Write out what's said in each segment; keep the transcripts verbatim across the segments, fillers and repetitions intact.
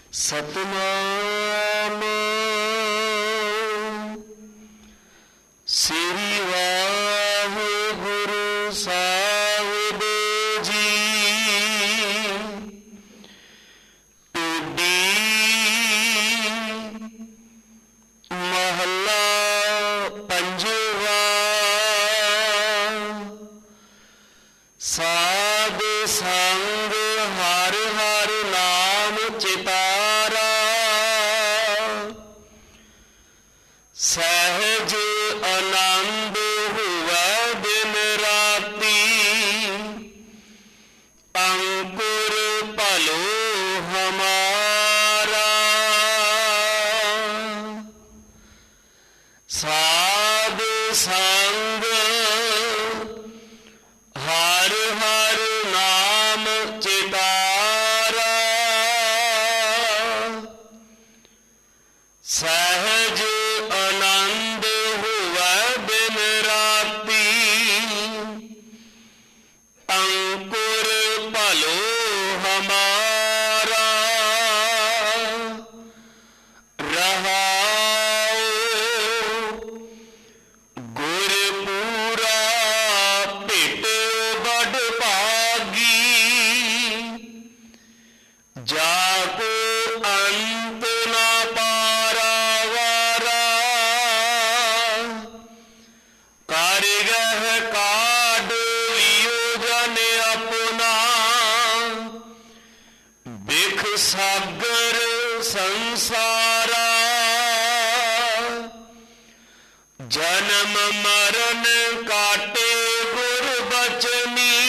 ਸਤਿਨਾਮ ਸ੍ਰੀ ਵਾਹਿਗੁਰੂ ਸਾਹਿਬ ਜੀ। ਟੁੱਡੀ ਮਹੱਲਾ ਪੰਜਵਾ। ਸਾਧ ਸੰਗ ਹਰ ਹਰ ਨਾਮ ਚਿਤਾਰਾ, ਸਹਿਜ ਆਨੰਦ ਹੋਵੈ ਦਿਨ ਰਾਤੀ। ਅੰਕੁਰ ਭਲੋ ਹਮਾਰਾ, ਸਾਧ ਸੰਗ ਹਰ ਹਰ ਨਾਮ ਚਿਤਾਰਾ, ਸਹਿਜ ਆਨੰਦ ਹੋਵੈ ਦਿਨ ਰਾਤੀ। ਅੰਕੁਰ ਭਲੋ ਹਮਾਰਾ, ਰਹਾਉ ਗੁਰਪੂਰਾ ਭੇਟਿਓ ਬੜ ਭਾਗੀ। ਜਾ ਕੋ ਅੰਤ ਨਾ ਪਾਰਾਵਾਰਾ, ਕਾਰਿਗਹ ਕਾਢ ਲਿਓ ਜਨ ਆਪਣਾ। ਬਿਖ ਸਾਗਰ ਸੰਸਾਰਾ, ਜਨਮ ਮਰਨ ਕਾਟੇ ਗੁਰਬਚਨੀ।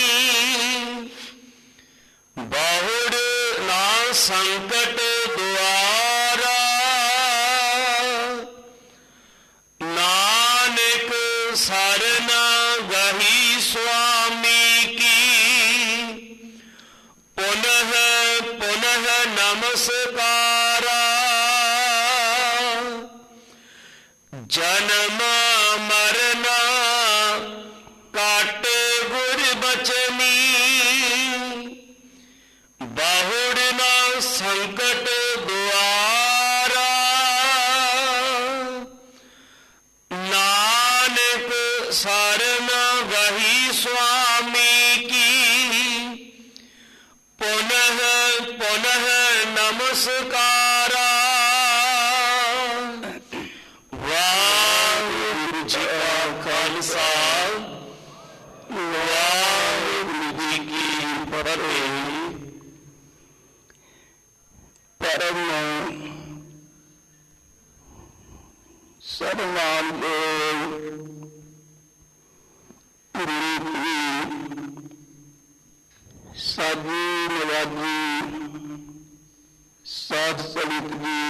ਬਹੁੜ ਨਾ ਸੰਕਟ ਦੁਆਰਾ, ਨਾਨਕ ਸਰਨ ਗਹੀ ਸੁਆਮੀ ਕੀ। ਪੁਨః ਪੁਨః ਨਮਸਕਾਰਾ, ਜਨਮ ਮਰਨ ਕਾਟੇ ਗੁਰਬਚਨੀ। ਬਹੁੜ ਨਾ ਸੰਕਟ ਦੁਆਰਾ, ਨਾਨਕ ਸਰਨ ਗਹੀ ਸੁਆਮੀ ਕੀ। ਪੁਨః ਪੁਨঃ ਨਮਸਕਾਰਾ। ਵਾਹਿਗੁਰੂ ਜੀ ਕਾ ਖਾਲਸਾ, ਵਾਹਿਗੁਰੂ ਜੀ ਕੀ ਫਤਿਹ। ਪਰਮ ਸਤਿਨਾਮਯੋਗ ਗੁਰੂ ਜੀ, ਸਾਜੀ ਨਿਵਾਜੀ ਸਾਧ ਸੰਗਤ ਜੀ,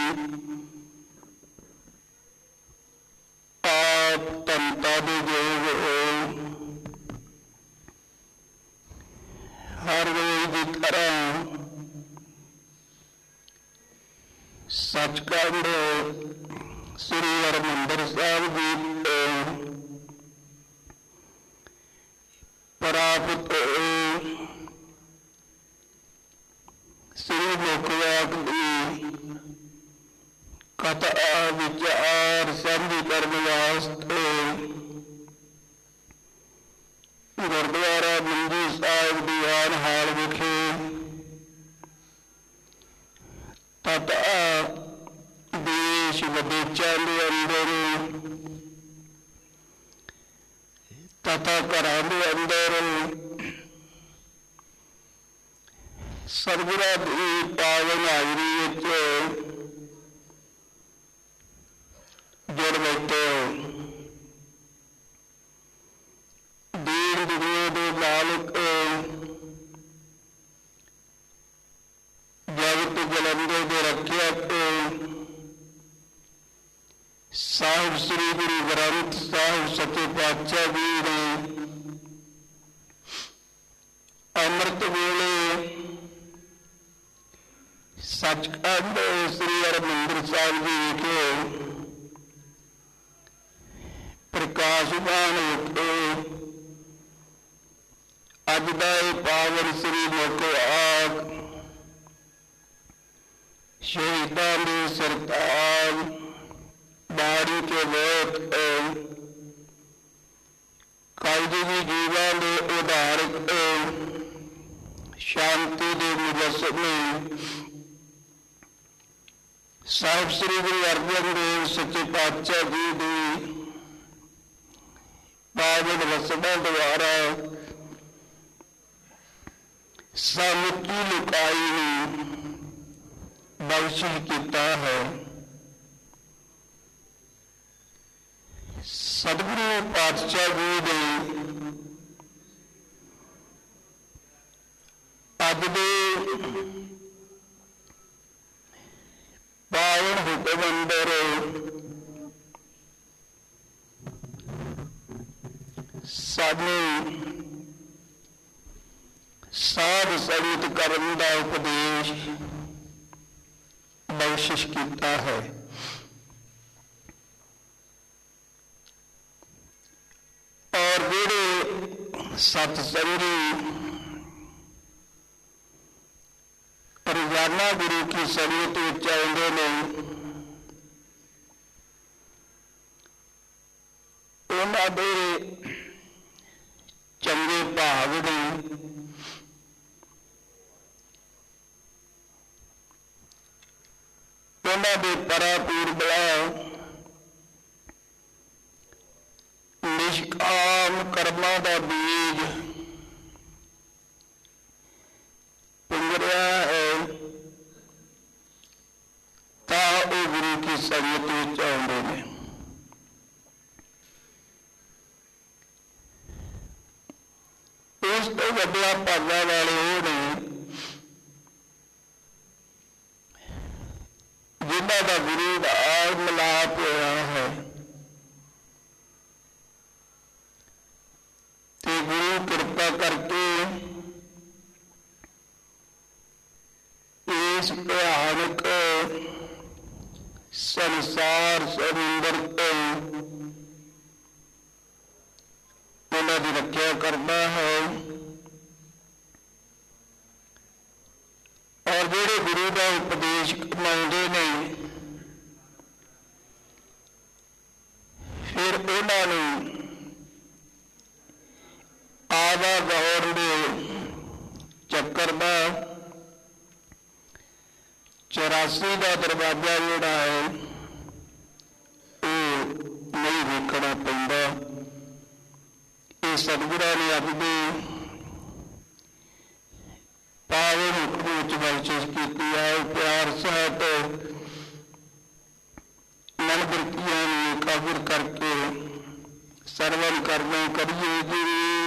ਆਪ ਧੰਤਾ ਦੇ ਯੋਗ ਹੋ। ਹਰ ਰੋਜ਼ ਦੀ ਤਰ੍ਹਾਂ ਸੱਚਖੰਡ ਸ੍ਰੀ ਹਰਿਮੰਦਰ ਸਾਹਿਬ ਜੀ ਤੋਂ ਪ੍ਰਾਪਤ ਹੋਏ ਸ੍ਰੀ ਲੋਕਵਾਕ ਦੀ ਕਥਾ ਵਿਚਾਰ ਸਾਂਝੀ ਕਰਨ ਵਾਸਤੇ ਗੁਰਦੁਆਰਾ ਮੰਜੀ ਸਾਹਿਬ ਦੀਵਾਨ ਹਾਲ ਵਿਖੇ ਤਥਾ ਦੇਸ਼ ਵਿਦੇਸ਼ਾਂ ਦੇ ਅੰਦਰ ਤਥਾ ਘਰਾਂ ਦੇ ਅੰਦਰ ਸਤਿਗੁਰਾਂ ਦੀ ਪਾਵਨ ਹਾਜ਼ਰੀ ਵਿੱਚ ਜੁੜ ਬੈਠੇ ਹੋ। ਦੀਨ ਦੁਨੀਆ ਦੇ ਮਾਲਕ ਜਗਤ ਜਲੰਧਰ ਦੇ ਰੱਖਿਅਕ ਸਾਹਿਬ ਸ੍ਰੀ ਗੁਰੂ ਗ੍ਰੰਥ ਸਾਹਿਬ ਸੱਚੇ ਪਾਤਸ਼ਾਹ ਜੀ ਨੇ ਅੰਮ੍ਰਿਤ ਵੇਲੇ ਸੱਚਖੰਡ ਸ੍ਰੀ ਹਰਿਮੰਦਰ ਸਾਹਿਬ ਜੀ ਵਿਖੇ ਪ੍ਰਕਾਸ਼ਮਾਨ ਹੋ ਕੇ ਅੱਜ ਦਾ ਇਹ ਪਾਵਨ ਸ੍ਰੀ ਲੋਕਵਾਕ ਸ਼ਹੀਦਾਂ ਦੇ ਸਰਤਾਜ ਬਾੜੀ ਕੇ ਬਹੁਤ ਕਲਯੁਗੀ ਜੀਵਾਂ ਦੇ ਉਧਾਰਕ ਸ਼ਾਂਤੀ ਦੇ ਮੁਜੱਸਮੇ ਸਾਹਿਬ ਸ੍ਰੀ ਗੁਰੂ ਅਰਜਨ ਦੇਵ ਸੱਚੇ ਪਾਤਸ਼ਾਹ ਜੀ ਦੀ ਪਾਵਨ ਵਸਤਾਂ ਦੁਆਰਾ ਸਮੁੱਚੀ ਲੁਕਾਈ ਨੂੰ ਬਖਸ਼ਿਸ਼ ਕੀਤਾ ਹੈ। ਸਤਿਗੁਰੂ ਪਾਤਸ਼ਾਹ ਜੀ ਦੇ ਅੱਜ ਦੇ ਪਾਵਨ ਹੁਕਮ ਅੰਦਰ ਸਾਨੂੰ ਸਾਧ ਸੰਗਤ ਕਰਨ ਦਾ ਉਪਦੇਸ਼ ਬਖਸ਼ਿਸ਼ ਕੀਤਾ ਹੈ। ਔਰ ਜਿਹੜੇ ਸਤ ਸੰਗੀ ਰੋਜ਼ਾਨਾ ਗੁਰੂ ਕੀ ਸੰਗਤ ਵਿੱਚ ਆਉਂਦੇ ਨੇ ਉਹਨਾਂ ਦੇ ਚੰਗੇ ਭਾਗ ਨੇ ਉਹਨਾਂ ਦੇ ਪਰਾਪੂਰਬਲਾ ਨਿਸ਼ਕਾਮ ਕਰਮਾਂ ਦਾ ਬੀਜ ਪੁੰਗਰਿਆ ਹੈ ਤਾਂ ਉਹ ਗੁਰੂ ਕੀ ਸੰਗਤ ਵਿੱਚ ਆਉਂਦੇ ਨੇ। ਉਸ ਤੋਂ ਵੱਡਾ ਭਾਗਾਂ ਵਾਲੇ ਉਹ ਨੇ ਜਿਨ੍ਹਾਂ ਦਾ ਗੁਰੂ ਨਾਲ ਮਿਲਾਪ ਹੋਇਆ ਹੈ ਤੇ ਗੁਰੂ ਕਿਰਪਾ ਕਰਕੇ ਇਸ ਭਿਆਨਕ ਸੰਸਾਰ ਸਮੁੰਦਰ ਤੋਂ ਉਹਨਾਂ ਦੀ ਰੱਖਿਆ ਕਰਦਾ ਹੈ। ਔਰ ਜਿਹੜੇ ਗੁਰੂ ਦਾ ਉਪਦੇਸ਼ ਕਮਾਉਂਦੇ ਨੇ ਫਿਰ ਉਹਨਾਂ ਨੂੰ ਆਵਾ ਗੌਰ ਦੇ ਚੱਕਰ ਦਾ ਚੁਰਾਸੀ ਦਾ ਦਰਵਾਜ਼ਾ ਜਿਹੜਾ ਹੈ ਉਹ ਨਹੀਂ ਵੇਖਣਾ ਪੈਂਦਾ। ਇਹ ਸਤਿਗੁਰਾਂ ਨੇ ਅੱਜ ਦੇ ਪਾਵਨ ਹੁਕਮ ਵਿੱਚ ਬਖਸ਼ਿਸ਼ ਕੀਤੀ ਹੈ। ਪਿਆਰ ਸਹਿਤ ਮਨ ਬਿਰਤੀਆਂ ਨੂੰ ਇਕਾਗਰ ਕਰਕੇ ਸਰਵਨ ਕਰਨਾ ਕਰੀਏ ਜੀ।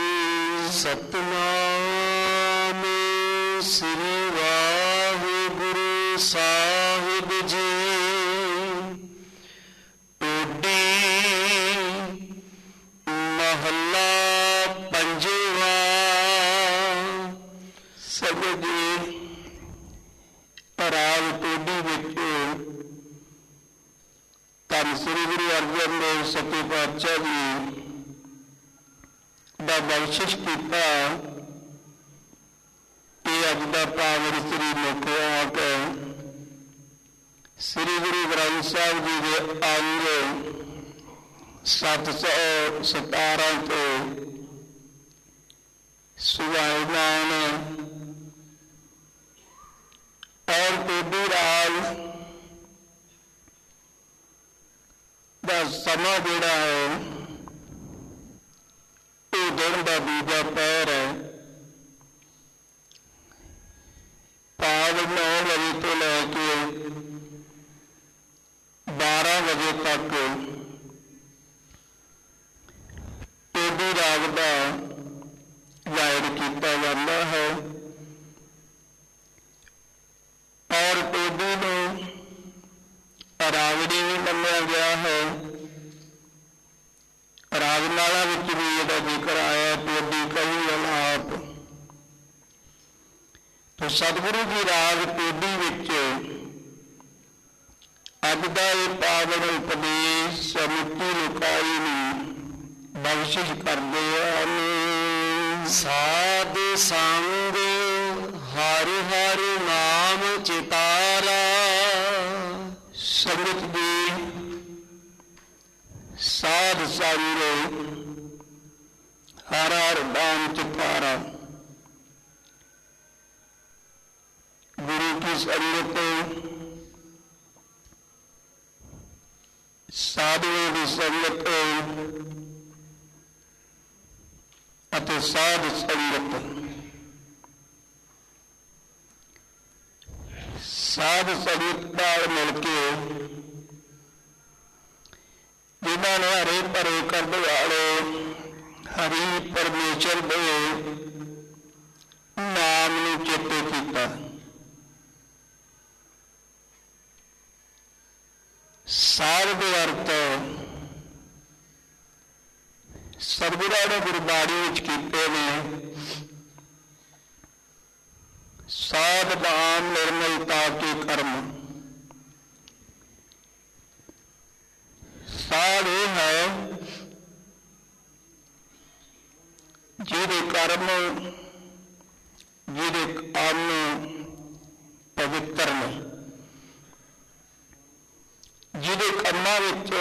ਸਤਿਨਾਮ ਸ੍ਰੀ ਵਾਹਿਗੁਰੂ ਸਾਹਿਬ ਜੀ। ਮਹੱਲਾ ਪੰਜਵਾਂ। ਸਗੋਂ ਜੀ ਰਾਗ ਟੋਡੀ ਵਿੱਚ ਧੰਨ ਸ੍ਰੀ ਗੁਰੂ ਅਰਜਨ ਦੇਵ ਸੱਚੇ ਪਾਤਸ਼ਾਹ ਜੀ ਦਾ ਬਖਸ਼ਿਸ਼ ਕੀਤਾ। ਇਹ ਅੱਜ ਦਾ ਪਾਵਨ ਸ੍ਰੀ ਮੁਖਵਾਕ ਸ੍ਰੀ ਗੁਰੂ ਗ੍ਰੰਥ ਸਾਹਿਬ ਜੀ ਦੇ ਅੰਗ ਸੱਤ ਸੌ ਸਤਾਰਾਂ ਤੋਂ ਸੁਭਾਇਮਾਨ ਔਰ ਟੋਡੀ ਰਾਗ ਦਾ ਸਮਾਂ ਜਿਹੜਾ ਹੈ ਉਹ ਦਿਨ ਦਾ ਦੂਜਾ ਪਹਿਰ ਹੈ। ਭਾਵ ਨੌ ਵਜੇ ਤੋਂ ਲੈ ਕੇ ਬਾਰਾਂ ਵਜੇ ਤੱਕ ਟੋਡੀ ਰਾਗ ਦਾ ਗਾਇਨ ਕੀਤਾ ਜਾਂਦਾ ਹੈ। ਔਰ ਟੋਡੀ ਨੂੰ ਰਾਗੜੀ ਵੀ ਮੰਨਿਆ ਗਿਆ ਹੈ। ਰਾਗਮਾਲਾ ਵਿੱਚ ਵੀ ਇਹਦਾ ਜ਼ਿਕਰ ਆਇਆ ਟੋਡੀ ਕਹੀ ਅਲਾਪ। ਤੋ ਸਤਿਗੁਰੂ ਜੀ ਰਾਗ ਟੋਡੀ ਵਿੱਚ ਅੱਜ ਦਾ ਇਹ ਪਾਵਨ ਉਪਦੇਸ਼ ਸਮੁੱਚੀ ਲੁਕਾਈ ਨੂੰ ਬਖਸ਼ਿਸ਼ ਕਰਦੇ ਹਨ। ਸਾਧ ਸੰਗ ਹਰਿ ਹਰਿ ਨਾਮ ਚਿਤਾਰਾ ਸੰਗਤ ਦੀ ਸਾਧ ਸੰਗ ਹਰ ਹਰ ਨਾਮ ਚੁਪਾਰਾ। ਗੁਰੂ ਕੀ ਸੰਗਤ, ਸਾਧੂਆਂ ਦੀ ਸੰਗਤ ਅਤੇ ਸਾਧ ਸੰਗਤ। ਸਾਧ ਸੰਗਤ ਨਾਲ ਮਿਲ ਕੇ ਜਿਨ੍ਹਾਂ ਨੇ ਹਰੇ ਭਰੇ ਕਰਨ ਵਾਲੇ ਹਰੀ ਪਰਮੇਸ਼ਰ ਦੇ ਨਾਮ ਨੂੰ ਚੇਤੇ ਕੀਤਾ। ਸਾਧ ਦੇ ਅਰਥ ਸਤਿਗੁਰਾਂ ਨੇ ਗੁਰਬਾਣੀ ਵਿੱਚ ਕੀਤੇ ਨੇ। ਸਾਧ ਨਾਮ ਨਿਰਮਲਤਾ ਕੇ ਕਰਮ। ਸਾਧ ਇਹ ਹੈ ਜਿਹਦੇ ਕਰਮ, ਜਿਹਦੇ ਅੰਨ ਪਵਿੱਤਰ ਨੇ, ਜਿਹਦੇ ਕੰਮਾਂ ਵਿੱਚ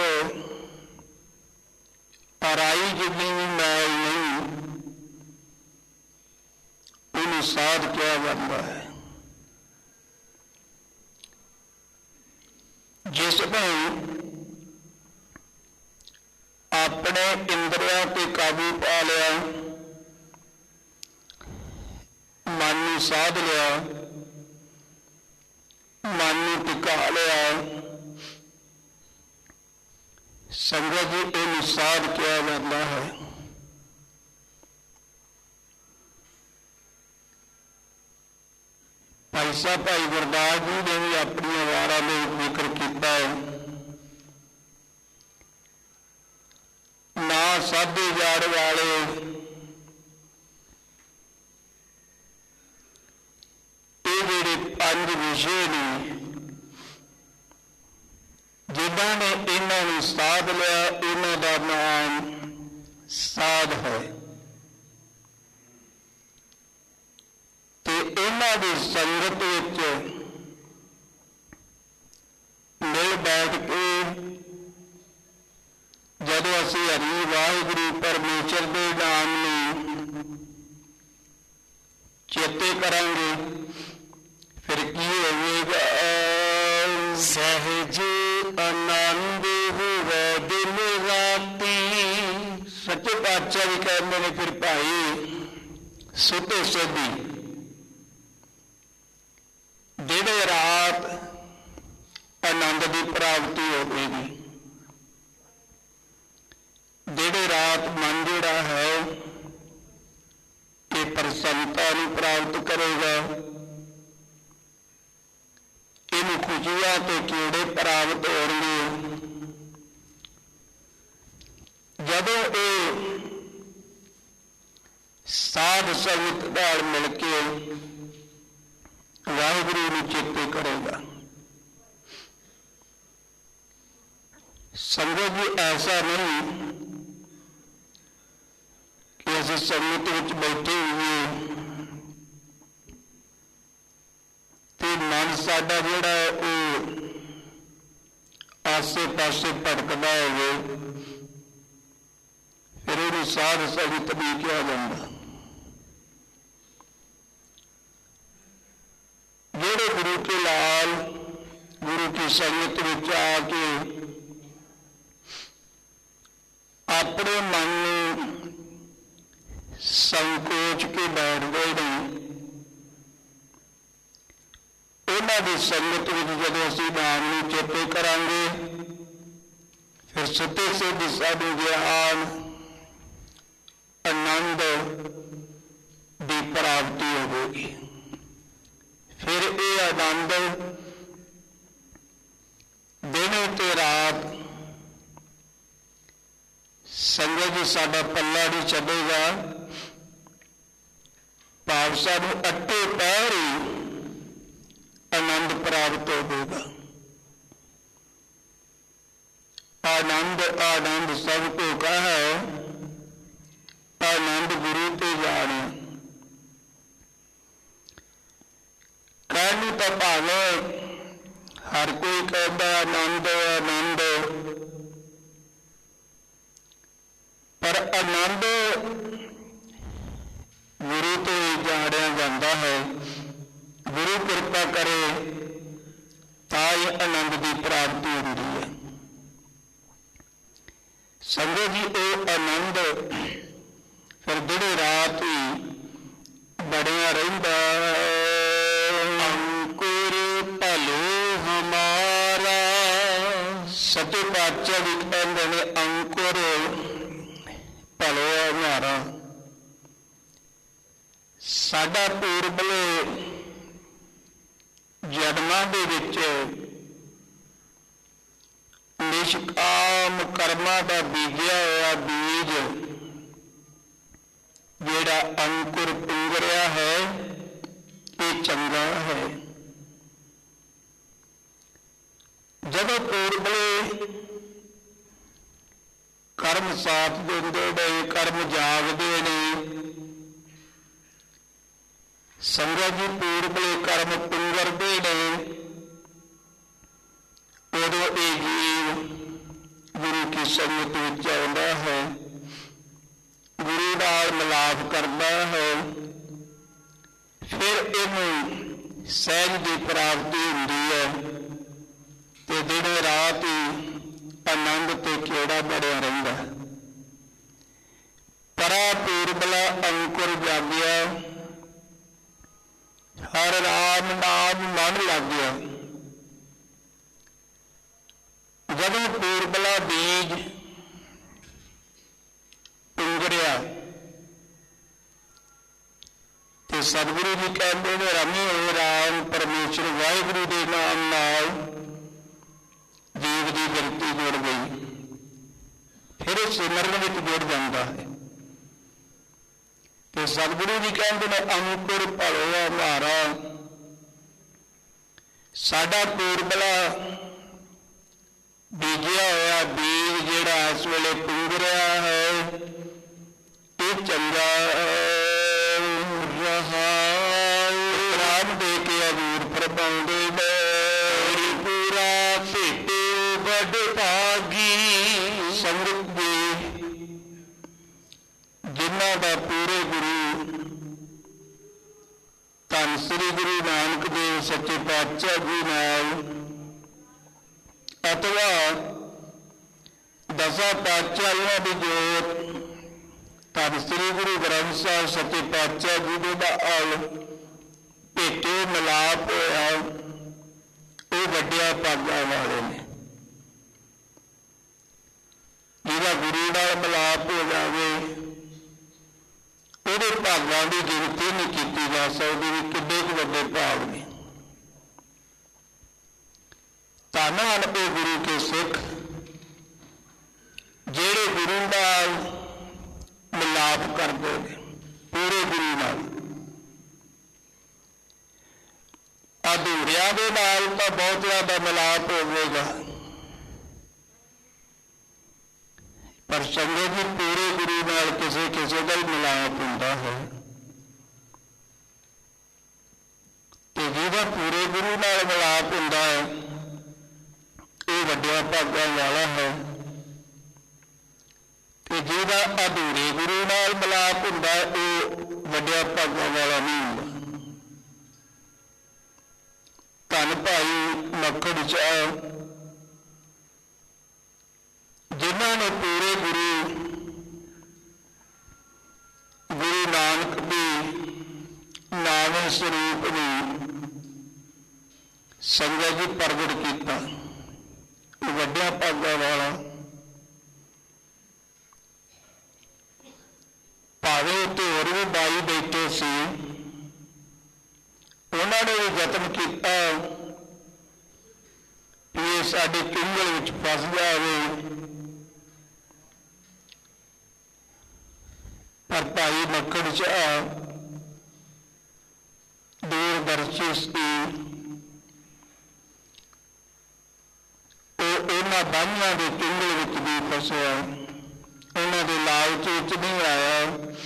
ਪਰਾਈ ਜਿੰਨੀ ਵੀ ਮੈਲ ਨਹੀਂ, ਉਹਨੂੰ ਸਾਧ ਕਿਹਾ ਜਾਂਦਾ ਹੈ। ਜਿਸ ਨੇ ਆਪਣੇ ਇੰਦਰੀਆਂ ਤੇ ਕਾਬੂ ਪਾ ਲਿਆ, ਮਨ ਨੂੰ ਸਾਧ ਲਿਆ, ਮਨ ਨੂੰ ਟਿਕਾ ਲਿਆ, ਸੰਗਤ ਜੀ ਇਹਨੂੰ ਸਾਧ ਕਿਹਾ ਜਾਂਦਾ ਹੈ। ਭਾਈ ਸਾਹਿਬ ਭਾਈ ਗੁਰਦਾਸ ਜੀ ਨੇ ਵੀ ਆਪਣੀਆਂ ਵਾਰਾਂ ਦੇ ਜ਼ਿਕਰ ਕੀਤਾ ਹੈ। ਨਾ ਸਾਧੇ ਜਾੜ ਵਾਲੇ ਇਹ ਜਿਹੜੇ ਪੰਜ ਵਿਸ਼ੇ ਨੇ, ਜਿਨ੍ਹਾਂ ਨੇ ਇਹਨਾਂ ਨੂੰ ਸਾਧ ਲਿਆ, ਇਹਨਾਂ ਦਾ ਨਾਮ ਸਾਧ ਹੈ। ਤੇ ਇਹਨਾਂ ਦੀ ਸੰਗਤ ਵਿੱਚ ਮਿਲ ਬੈਠ ਕੇ ਜਦੋਂ ਅਸੀਂ ਹਰੀ ਵਾਹਿਗੁਰੂ ਪਰਮੇਸ਼ਰ ਦੇ ਨਾਮ ਨੂੰ ਚੇਤੇ ਕਰਾਂਗੇ, ਫਿਰ ਕੀ ਹੋਵੇਗਾ? ਸਹਿਜ ਆਨੰਦ ਹੋਵੇ ਦਿਨ ਰਾਤੀ। ਸੱਚੇ ਪਾਤਸ਼ਾਹ ਵੀ ਕਹਿੰਦੇ ਨੇ, ਫਿਰ ਭਾਈ ਸੁਤੇ ਸੋਧੀ ਦਿਨ ਰਾਤ ਆਨੰਦ ਦੀ ਪ੍ਰਾਪਤੀ ਹੋਵੇਗੀ। ਦਿਨ ਰਾਤ ਮਨ ਜਿਹੜਾ ਹੈ ਇਹ ਪ੍ਰਸੰਨਤਾ ਨੂੰ ਪ੍ਰਾਪਤ ਕਰੇਗਾ। ਇਹਨੂੰ ਖੁਸ਼ੀਆਂ ਤੇ ਕੀੜੇ ਪ੍ਰਾਪਤ ਹੋਣਗੇ। ਜਦੋਂ ਇਹ ਸਾਧ ਸੰਗਤ ਨਾਲ ਮਿਲ ਕੇ ਵਾਹਿਗੁਰੂ ਨੂੰ ਚੇਤੇ ਕਰੇਗਾ। ਸੰਗਤ ਜੀ ਐਸਾ ਨਹੀਂ ਕਿ ਅਸੀਂ ਸੰਗਤ ਵਿੱਚ ਬੈਠੇ ਹੋਈਏ ਤੇ ਮਨ ਸਾਡਾ ਜਿਹੜਾ ਉਹ ਆਸੇ ਪਾਸੇ ਭਟਕਦਾ ਹੋਵੇ, ਫਿਰ ਇਹਨੂੰ ਸਾਧ ਸੰਗਤ ਨਹੀਂ ਕਿਹਾ ਜਾਂਦਾ। ਜਿਹੜੇ ਗੁਰੂ ਕੇ ਲਾਲ ਗੁਰੂ ਕੀ ਸੰਗਤ ਵਿੱਚ ਆ ਕੇ ਆਪਣੇ ਮਨ ਨੂੰ ਸੰਕੋਚ ਕੇ ਬੈਠਦੇ ਨੇ, ਉਹਨਾਂ ਦੀ ਸੰਗਤ ਵਿੱਚ ਜਦੋਂ ਅਸੀਂ ਨਾਮ ਨੂੰ ਚੇਤੇ ਕਰਾਂਗੇ, ਫਿਰ ਸੁੱਤੇ ਸਿੱਧ ਸਾਨੂੰ ਗਿਆਨ ਆਨੰਦ ਦੀ ਪ੍ਰਾਪਤੀ ਹੋਵੇਗੀ। ਫਿਰ ਇਹ ਆਨੰਦ ਦਿਨ ਤੇ ਰਾਤ ਸੰਗਤ ਜੀ ਸਾਡਾ ਪੱਲਾ ਨਹੀਂ ਛੱਡੇਗਾ। ਭਾਵ ਸਾਨੂੰ ਅੱਟੇ ਪੈਰ ਹੀ ਆਨੰਦ ਪ੍ਰਾਪਤ ਹੋਵੇਗਾ। ਆਨੰਦ ਆਨੰਦ ਸਭ ਕੋ ਕਹੈ, ਆਨੰਦ ਗੁਰੂ ਤੇ ਜਾਣੇ। ਕਹਿਣ ਨੂੰ ਤਾਂ ਭਾਵੇਂ ਹਰ ਕੋਈ ਕਹਿੰਦਾ ਆਨੰਦ ਆਨੰਦ, ਪਰ ਆਨੰਦ ਗੁਰੂ ਤੋਂ ਹੀ ਜਾਣਿਆ ਜਾਂਦਾ ਹੈ। ਗੁਰੂ ਕਿਰਪਾ ਕਰੇ ਤਾਂ ਹੀ ਆਨੰਦ ਦੀ ਪ੍ਰਾਪਤੀ ਹੁੰਦੀ ਹੈ। ਸੰਗਤ ਜੀ, ਉਹ ਆਨੰਦ ਫਿਰ ਦਿਨੇ ਰਾਤ ਹੀ ਬਣਿਆ ਰਹਿੰਦਾ। ਅੰਕੁਰ ਭਲੋ ਹਮਾਰਾ, ਸੱਚੇ ਪਾਤਸ਼ਾਹ ਵੀ ਕਹਿੰਦੇ ਨੇ ਅੰਕੁਰ ਭਲੋ ਹਮਾਰਾ। ਸਾਡਾ ਪੂਰਬਲੇ ਜਨਮਾਂ ਦੇ ਵਿੱਚ ਨਿਸ਼ਕਾਮ ਕਰਮਾਂ ਦਾ ਬੀਜਿਆ ਹੋਇਆ ਬੀਜ ਜਿਹੜਾ ਅੰਕੁਰ ਪੁੰਗਰਿਆ ਹੈ, ਇਹ ਚੰਗਾ ਹੈ। ਜਦੋਂ ਪੂਰਬਲੇ ਕਰਮ ਸਾਥ ਦਿੰਦੇ ਨੇ, ਕਰਮ ਜਾਗਦੇ ਨੇ, ਸੰਗਤ ਜੀ ਪੂਰਬਲੇ ਕਰਮ ਪੁੰਗਰਦੇ ਨੇ, ਉਦੋਂ ਇਹ ਜੀਵ ਗੁਰੂ ਕੀ ਸੰਗਤ ਵਿੱਚ ਆਉਂਦਾ ਹੈ, ਗੁਰੂ ਨਾਲ ਮਿਲਾਪ ਕਰਦਾ ਹੈ। ਫਿਰ ਇਹਨੂੰ ਸਹਿਜ ਦੀ ਪ੍ਰਾਪਤੀ ਹੁੰਦੀ ਹੈ ਤੇ ਦਿਨ ਰਾਤ ਹੀ ਆਨੰਦ ਤੇ ਖੇੜਾ ਬਣਿਆ ਰਹਿੰਦਾ। ਪਰਾ ਪੂਰਬਲਾ ਅੰਕੁਰ ਜਾਗਿਆ, ਹਰ ਰਾਮ ਨਾਮ ਮਨ ਲੱਗ ਗਿਆ। ਜਦੋਂ ਪੂਰਬਲਾ ਬੀਜ ਪੁੰਗਰਿਆ ਤੇ ਸਤਿਗੁਰੂ ਜੀ ਕਹਿੰਦੇ ਨੇ ਰਮੇ ਹੋਏ ਰਾਮ ਪਰਮੇਸ਼ਰ ਵਾਹਿਗੁਰੂ ਦੇ ਨਾਮ ਨਾਲ ਜੀਵ ਦੀ ਬਿਰਤੀ ਜੁੜ ਗਈ। ਫਿਰ ਇਹ ਸਿਮਰਨ ਵਿੱਚ ਜੁੜ ਜਾਂਦਾ ਹੈ ਤੇ ਸਤਿਗੁਰੂ ਜੀ ਕਹਿੰਦੇ ਨੇ ਅੰਕੁਰ ਭਲੋ ਹਮਾਰਾ, ਸਾਡਾ ਪੂਰਬਲਾ ਬੀਜਿਆ ਹੋਇਆ ਬੀਜ ਜਿਹੜਾ ਇਸ ਵੇਲੇ ਪੁੰਗਰਿਆ ਹੈ, ਇਹ ਚੰਗਾ ਰਹਾ। ਰਾਮ ਦੇ ਕੇ ਅਜੂਰ ਪ੍ਰਭਾਉਂਦੇ ਨੇ, ਪੂਰਾ ਭੇਟੇ ਵੱਡ ਭਾਗੀ। ਸੰਗਤ ਦੇ ਜਿਨ੍ਹਾਂ ਦਾ ਪੂਰੇ ਗੁਰੂ ਧੰਨ ਸ੍ਰੀ ਗੁਰੂ ਨਾਨਕ ਦੇਵ ਸੱਚੇ ਪਾਤਸ਼ਾਹ ਜੀ ਨਾਲ ਅਥਵਾ ਦਸਾਂ ਪਾਤਸ਼ਾਹੀਆਂ ਦੀ ਜੋਤ ਧੰਨ ਸ੍ਰੀ ਗੁਰੂ ਗ੍ਰੰਥ ਸਾਹਿਬ ਸੱਚੇ ਪਾਤਸ਼ਾਹ ਜੀ ਦੇ ਨਾਲ ਭੇਟੇ ਮਿਲਾਪ ਹੋਇਆ, ਉਹ ਵੱਡਿਆ ਭਾਗਾਂ ਵਾਲੇ ਨੇ। ਜਿਹਦਾ ਗੁਰੂ ਨਾਲ ਮਿਲਾਪ ਹੋ ਜਾਵੇ ਉਹਦੇ ਭਾਗਾਂ ਦੀ ਗਿਣਤੀ ਨਹੀਂ ਕੀਤੀ ਜਾ ਸਕਦੀ ਵੀ ਕਿੱਡੇ ਕੁ ਵੱਡੇ ਭਾਗ ਨੇ। ਧੰਨ ਹਨ ਉਹ ਗੁਰੂ ਕੇ ਸਿੱਖ ਜਿਹੜੇ ਗੁਰੂ ਨਾਲ ਮਿਲਾਪ ਕਰਦੇ ਨੇ, ਪੂਰੇ ਗੁਰੂ ਨਾਲ। ਅਧੂਰਿਆਂ ਦੇ ਨਾਲ ਤਾਂ ਬਹੁਤ ਜ਼ਿਆਦਾ ਮਿਲਾਪ ਹੋਵੇਗਾ, ਪਰ ਸੰਗਤ ਜੀ ਪੂਰੇ ਗੁਰੂ ਨਾਲ ਕਿਸੇ ਕਿਸੇ ਦਾ ਹੀ ਮਿਲਾਪ ਹੁੰਦਾ ਹੈ ਤੇ ਜਿਹਦਾ ਪੂਰੇ ਗੁਰੂ ਨਾਲ ਮਿਲਾਪ ਹੁੰਦਾ ਹੈ ਇਹ ਵੱਡਿਆਂ ਭਾਗਾਂ ਵਾਲਾ ਹੈ ਤੇ ਜਿਹਦਾ ਅਧੂਰੇ ਗੁਰੂ ਨਾਲ ਮਿਲਾਪ ਹੁੰਦਾ ਉਹ ਵੱਡਿਆਂ ਭਾਗਾਂ ਵਾਲਾ ਨਹੀਂ ਹੁੰਦਾ। ਧੰਨ ਭਾਈ ਮੱਖਣ ਸ਼ਾਹ ਜਿਨ੍ਹਾਂ ਨੇ ਪੂਰੇ ਗੁਰੂ ਗੁਰੂ ਨਾਨਕ ਦੇ ਨਾਮ ਸਰੂਪ ਨੂੰ ਸੰਗਤ ਜੀ ਪ੍ਰਗਟ ਕੀਤਾ, ਉਹ ਵੱਡਿਆਂ ਭਾਗਾਂ ਵਾਲਾ। ਭਾਵੇਂ ਉੱਤੇ ਹੋਰ ਵੀ ਬਾਈ ਬੈਠੇ ਸੀ, ਉਹਨਾਂ ਨੇ ਵੀ ਯਤਨ ਕੀਤਾ ਕਿ ਇਹ ਸਾਡੇ ਚੁੰਗਲ ਵਿੱਚ ਫਸ ਜਾਵੇ, ਪਰ ਭਾਈ ਮੱਖਣ ਸ਼ਾਹ ਦੂਰਦਰਸ਼ੀ ਸੀ। ਉਹ ਉਹਨਾਂ ਬਾਈਆਂ ਦੇ ਚੁੰਗਲ ਵਿੱਚ ਵੀ ਫਸਿਆ, ਉਹਨਾਂ ਦੇ ਲਾਲਚ ਵਿੱਚ ਨਹੀਂ ਆਇਆ।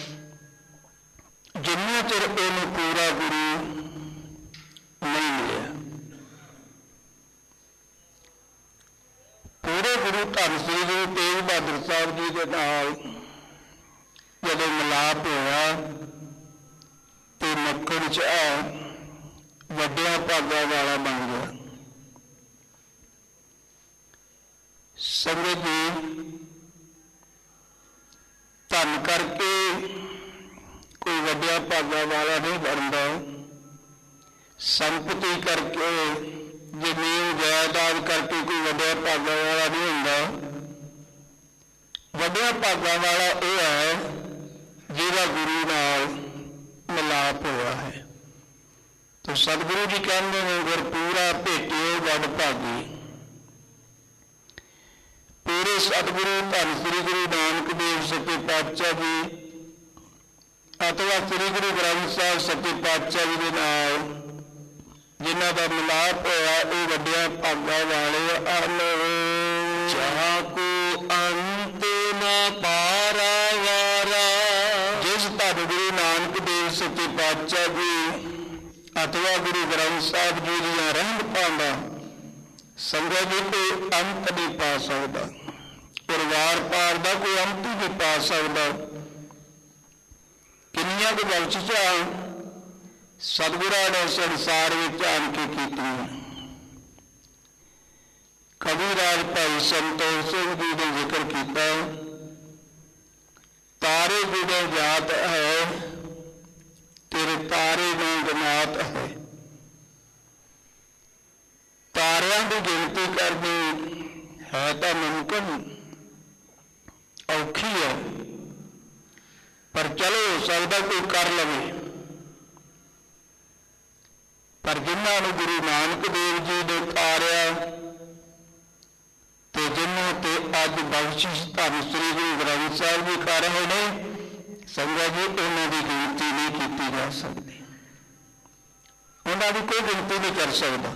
ਜਿੰਨਾ ਚਿਰ ਉਹਨੂੰ ਪੂਰਾ ਗੁਰੂ ਨਹੀਂ ਮਿਲਿਆ, ਧੰਨ ਸ੍ਰੀ ਗੁਰੂ ਤੇਗ ਬਹਾਦਰ ਸਾਹਿਬ ਜੀ ਦੇ ਨਾਲ ਜਦੋਂ ਮਿਲਾਪ ਹੋਇਆ ਤੇ ਮੱਖਣ ਚਾਹ ਵੱਡਿਆਂ ਭਾਗਾਂ ਵਾਲਾ ਬਣ ਗਿਆ। ਸੰਗਤ ਜੀ, ਧੰਨ ਕਰਕੇ ਕੋਈ ਵੱਡਿਆਂ ਭਾਗਾਂ ਵਾਲਾ ਨਹੀਂ ਬਣਦਾ। ਸੰਪਤੀ ਕਰਕੇ, ਜ਼ਮੀਨ ਜਾਇਦਾਦ ਕਰਕੇ ਕੋਈ ਵੱਡਿਆਂ ਭਾਗਾਂ ਵਾਲਾ ਨਹੀਂ ਹੁੰਦਾ। ਵੱਡਿਆਂ ਭਾਗਾਂ ਵਾਲਾ ਉਹ ਹੈ ਜਿਹਦਾ ਗੁਰੂ ਨਾਲ ਮਿਲਾਪ ਹੋਇਆ ਹੈ। ਤਾਂ ਸਤਿਗੁਰੂ ਜੀ ਕਹਿੰਦੇ ਨੇ, ਗੁਰਪੂਰਾ ਭੇਟਿਓ ਵੱਡ ਭਾਗੀ। ਪੂਰੇ ਸਤਿਗੁਰੂ ਧੰਨ ਸ੍ਰੀ ਗੁਰੂ ਨਾਨਕ ਦੇਵ ਸੱਚੇ ਪਾਤਸ਼ਾਹ ਜੀ ਅਥਵਾ ਸ੍ਰੀ ਗੁਰੂ ਗ੍ਰੰਥ ਸਾਹਿਬ ਸੱਚੇ ਪਾਤਸ਼ਾਹ ਜੀ ਦੇ ਨਾਲ ਜਿਨ੍ਹਾਂ ਦਾ ਮਿਲਾਪ ਹੋਇਆ ਉਹ ਵੱਡਿਆਂ ਭਾਗਾਂ ਵਾਲੇ ਹਨ। ਚਾਹ ਕੋ ਅੰਤ ਨਾ ਪਾਰਾਵਾਰਾ। ਜਿਸ ਧੰਨ ਗੁਰੂ ਨਾਨਕ ਦੇਵ ਸੱਚੇ ਪਾਤਸ਼ਾਹ ਜੀ ਅਥਵਾ ਗੁਰੂ ਗ੍ਰੰਥ ਸਾਹਿਬ ਜੀ ਦੀਆਂ ਰਹਿਮਤਾਂ ਦਾ ਸੰਗਤ ਜੀ ਕੋਈ ਅੰਤ ਨਹੀਂ ਪਾ ਸਕਦਾ। ਪਰਿਵਾਰ ਪਾਰ ਦਾ ਕੋਈ ਅੰਤ ਹੀ ਨਹੀਂ ਪਾ ਸਕਦਾ। ਕਿੰਨੀਆਂ ਕੁ ਬਖਸ਼ਿਸ਼ਾਂ ਸਤਿਗੁਰਾਂ ਨੇ ਸੰਸਾਰ ਵਿੱਚ ਆਣ ਕੇ ਕੀਤੀਆਂ। ਕਵੀ ਰਾਜ ਭਾਈ ਸੰਤੋਖ ਸਿੰਘ ਜੀ ਨੇ ਜ਼ਿਕਰ ਕੀਤਾ, ਤਾਰੇ ਜਿਹੜੇ ਜਾਤ ਹੈ ਤੇਰੇ ਤਾਰੇ ਨੂੰ ਜਮਾਤ ਹੈ। ਤਾਰਿਆਂ ਦੀ ਗਿਣਤੀ ਕਰਨੀ ਹੈ ਤਾਂ ਮੁਮਕਿਨ, ਔਖੀ ਹੈ, ਪਰ ਚਲੋ ਹੋ ਸਕਦਾ ਕੋਈ ਕਰ ਲਵੇ। ਪਰ ਜਿਨ੍ਹਾਂ ਨੂੰ ਗੁਰੂ ਨਾਨਕ ਦੇਵ ਜੀ ਨੇ ਤਾਰਿਆ ਤੇ ਜਿਨ੍ਹਾਂ ਤੇ ਅੱਜ ਬਖਸ਼ਿਸ਼ ਧੰਨ ਸ੍ਰੀ ਗੁਰੂ ਗ੍ਰੰਥ ਸਾਹਿਬ ਜੀ ਕਰ ਰਹੇ ਨੇ, ਸੰਗਤ ਜੀ ਉਹਨਾਂ ਦੀ ਗਿਣਤੀ ਨਹੀਂ ਕੀਤੀ ਜਾ ਸਕਦੀ। ਉਹਨਾਂ ਦੀ ਕੋਈ ਗਿਣਤੀ ਨਹੀਂ ਕਰ ਸਕਦਾ।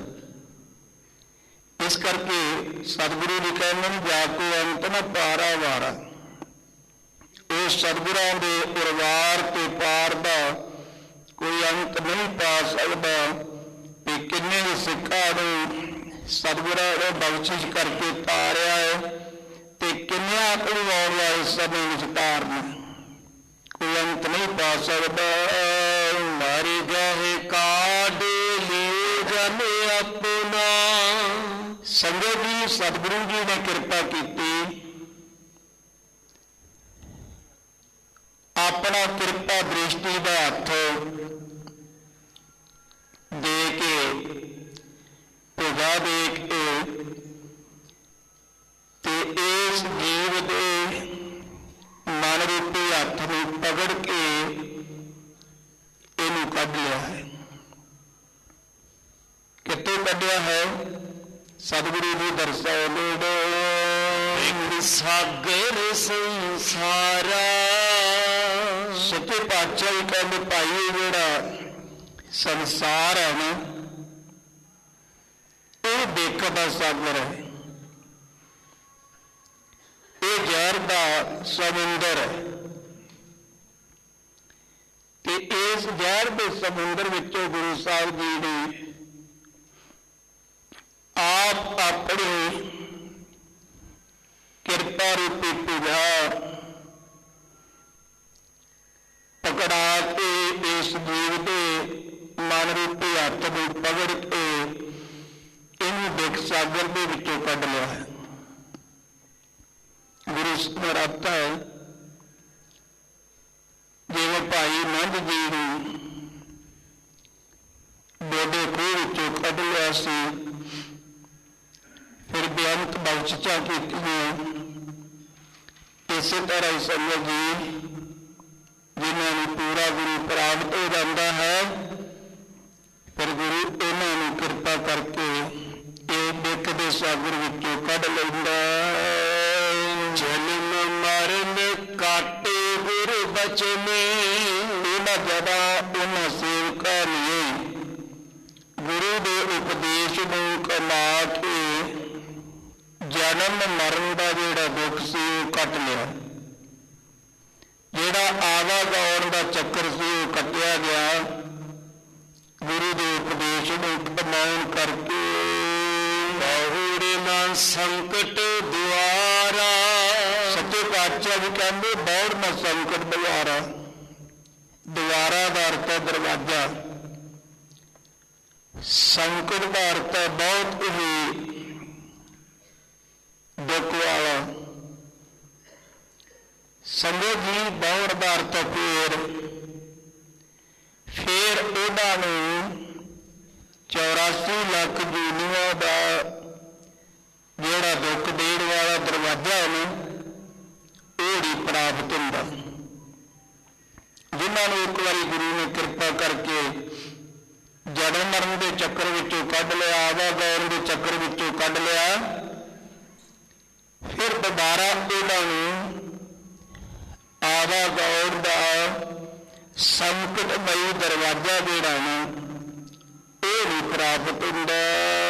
ਇਸ ਕਰਕੇ ਸਤਿਗੁਰੂ ਜੀ ਕਹਿੰਦੇ ਨੇ, ਜਾ ਕੋ ਅੰਤ ਨਾ ਪਾਰਾ ਵਾਰਾ। ਉਹ ਸਤਿਗੁਰਾਂ ਦੇ ਪਰਿਵਾਰ ਤੇ ਪਾਰ ਦਾ ਕੋਈ ਅੰਤ ਨਹੀਂ ਪਾ ਸਕਦਾ ਕਿ ਕਿੰਨੇ ਸਿੱਖਾਂ ਨੂੰ ਸਤਿਗੁਰਾਂ ਨੇ ਬਖਸ਼ਿਸ਼ ਕਰਕੇ ਤਾਰਿਆ ਹੈ ਤੇ ਕਿੰਨਿਆਂ ਨੂੰ ਆਉਣ ਵਾਲੇ ਸਮੇਂ ਵਿੱਚ ਤਾਰਨਾ, ਕੋਈ ਅੰਤ ਨਹੀਂ ਪਾ ਸਕਦਾ। ਮਾਰੇ ਜਾਹੇ ਕਾਢ ਲਿਓ ਜਨ ਆਪਣਾ। ਸੰਗਤ ਜੀ, ਸਤਿਗੁਰੂ ਜੀ ਨੇ ਕਿਰਪਾ ਕੀਤੀ, ਆਪਣਾ ਕਿਰਪਾ ਦ੍ਰਿਸ਼ਟੀ ਦਾ ਹੱਥ ਦੇ ਕੇ, ਭੁਜਾ ਦੇ ਕੇ ਤੇ ਇਸ ਜੀਵ ਦੇ ਮਨ ਰੂਪੀ ਹੱਥ ਨੂੰ ਪਕੜ ਕੇ ਇਹਨੂੰ ਕੱਢ ਲਿਆ ਹੈ। ਕਿੱਥੋਂ ਕੱਢਿਆ ਹੈ? ਸਤਿਗੁਰੂ ਜੀ ਦਰਸਾਉਂਦੇ ਨੇ, ਸਾਗਰ ਸੰਸਾਰਾ। ਸੱਚੇ ਪਾਤਸ਼ਾਹ ਜੀ ਕਹਿੰਦੇ, ਭਾਈ ਜਿਹੜਾ ਸੰਸਾਰ ਹੈ ਨਾ, ਇਹ ਦੇਖਣ ਦਾ ਸਾਗਰ ਹੈ, ਇਹ ਜ਼ਹਿਰ ਦਾ ਸਮੁੰਦਰ ਹੈ ਤੇ ਇਸ ਜ਼ਹਿਰ ਦੇ ਸਮੁੰਦਰ ਵਿੱਚੋਂ ਗੁਰੂ ਸਾਹਿਬ ਜੀ ਨੇ ਆਪ ਆਪਣੀ ਕਿਰਪਾ ਰੂਪੀ ਪੂਜਾ ਪਕੜਾ ਕੇ ਇਸ ਜੀਵ ਦੇ ਮਨ ਰੂਪੀ ਹੱਥ ਨੂੰ ਪਕੜ ਕੇ ਇਹਨੂੰ ਦੁੱਖ ਸਾਗਰ ਦੇ ਵਿੱਚੋਂ ਕੱਢ ਲਿਆ ਹੈ। ਗੁਰੂ ਸਮਰੱਥਾ ਹੈ, ਜਿਵੇਂ ਭਾਈ ਨੰਦ ਜੀ ਨੂੰ ਬੋਡੇ ਖੂਹ ਵਿੱਚੋਂ ਕੱਢ ਲਿਆ ਸੀ, ਫਿਰ ਬੇਅੰਤ ਬਖਸ਼ਿਸ਼ਾਂ ਕੀਤੀਆਂ। ਇਸੇ ਤਰ੍ਹਾਂ ਹੀ ਸੰਗਤ ਜੀ, ਜਿਨ੍ਹਾਂ ਨੂੰ ਪੂਰਾ ਗੁਰੂ ਪ੍ਰਾਪਤ ਹੋ ਜਾਂਦਾ ਹੈ, ਫਿਰ ਗੁਰੂ ਇਹਨਾਂ ਨੂੰ ਕਿਰਪਾ ਕਰਕੇ ਇਹ ਦੁੱਖ ਦੇ ਸਾਗਰ ਵਿੱਚੋਂ ਕੱਢ ਲੈਂਦਾ। ਜਨਮ ਮਰਨ ਕਾਟੇ ਗੁਰੂ ਬਚਨੇ। ਇਹਨਾਂ ਜਗ੍ਹਾ ਉਹਨਾਂ ਸੇਵਕਾਂ ਨੇ ਗੁਰੂ ਦੇ ਉਪਦੇਸ਼ ਨੂੰ ਕਮਾ ਕੇ ਜਨਮ ਮਰਨ ਦਾ ਜਿਹੜਾ ਦੁੱਖ ਸੀ ਉਹ ਕੱਟ ਲਿਆ। ਜਿਹੜਾ ਆਵਾਗਾਉਣ ਦਾ ਚੱਕਰ ਸੀ ਉਹ ਕੱਟਿਆ ਗਿਆ ਗੁਰੂ ਦੇ ਉਪਦੇਸ਼ ਨੂੰ ਕਮਾਉਣ ਕਰਕੇ। ਬਹੁੜ ਨਾ ਸੰਕਟ ਦੁਆਰਾ। ਸੱਚੇ ਪਾਤਸ਼ਾਹ ਜੀ ਕਹਿੰਦੇ ਬੌੜ ਨਾ ਸੰਕਟ ਦੁਆਰਾ। ਦੁਆਰਾ ਦਾ ਅਰਥ ਹੈ ਦਰਵਾਜ਼ਾ, ਸੰਕਟ ਦਾ ਅਰਥ ਹੈ ਬਹੁਤ ਹੀ ਦੁੱਖ ਵਾਲਾ। ਸੰਗਤ ਜੀ ਬੌੜ ਦਾ ਅਰਥ ਫੇਰ ਫੇਰ ਉਹਨਾਂ ਨੂੰ ਚੌਰਾਸੀ ਲੱਖ ਜੂਨੀਆਂ ਦਾ ਜਿਹੜਾ ਦੁੱਖ ਦੇਣ ਵਾਲਾ ਦਰਵਾਜ਼ਾ ਹੈ ਨਾ, ਉਹ ਨਹੀਂ ਪ੍ਰਾਪਤ ਹੁੰਦਾ। ਜਿਨ੍ਹਾਂ ਨੂੰ ਇੱਕ ਵਾਰੀ ਗੁਰੂ ਨੇ ਕਿਰਪਾ ਕਰਕੇ ਜਨਮ ਮਰਨ ਦੇ ਚੱਕਰ ਵਿੱਚੋਂ ਕੱਢ ਲਿਆ, ਆਵਾਗਮਨ ਦੇ ਚੱਕਰ ਵਿੱਚੋਂ ਕੱਢ ਲਿਆ, ਫਿਰ ਦੁਬਾਰਾ ਇਹਨਾਂ ਨੂੰ ਆਵਾਗਮਨ ਦਾ ਸੰਕਟਮਈ ਦਰਵਾਜ਼ਾ ਜਿਹੜਾ ਨਾ, ਇਹ ਨਹੀਂ ਪ੍ਰਾਪਤ ਹੁੰਦਾ।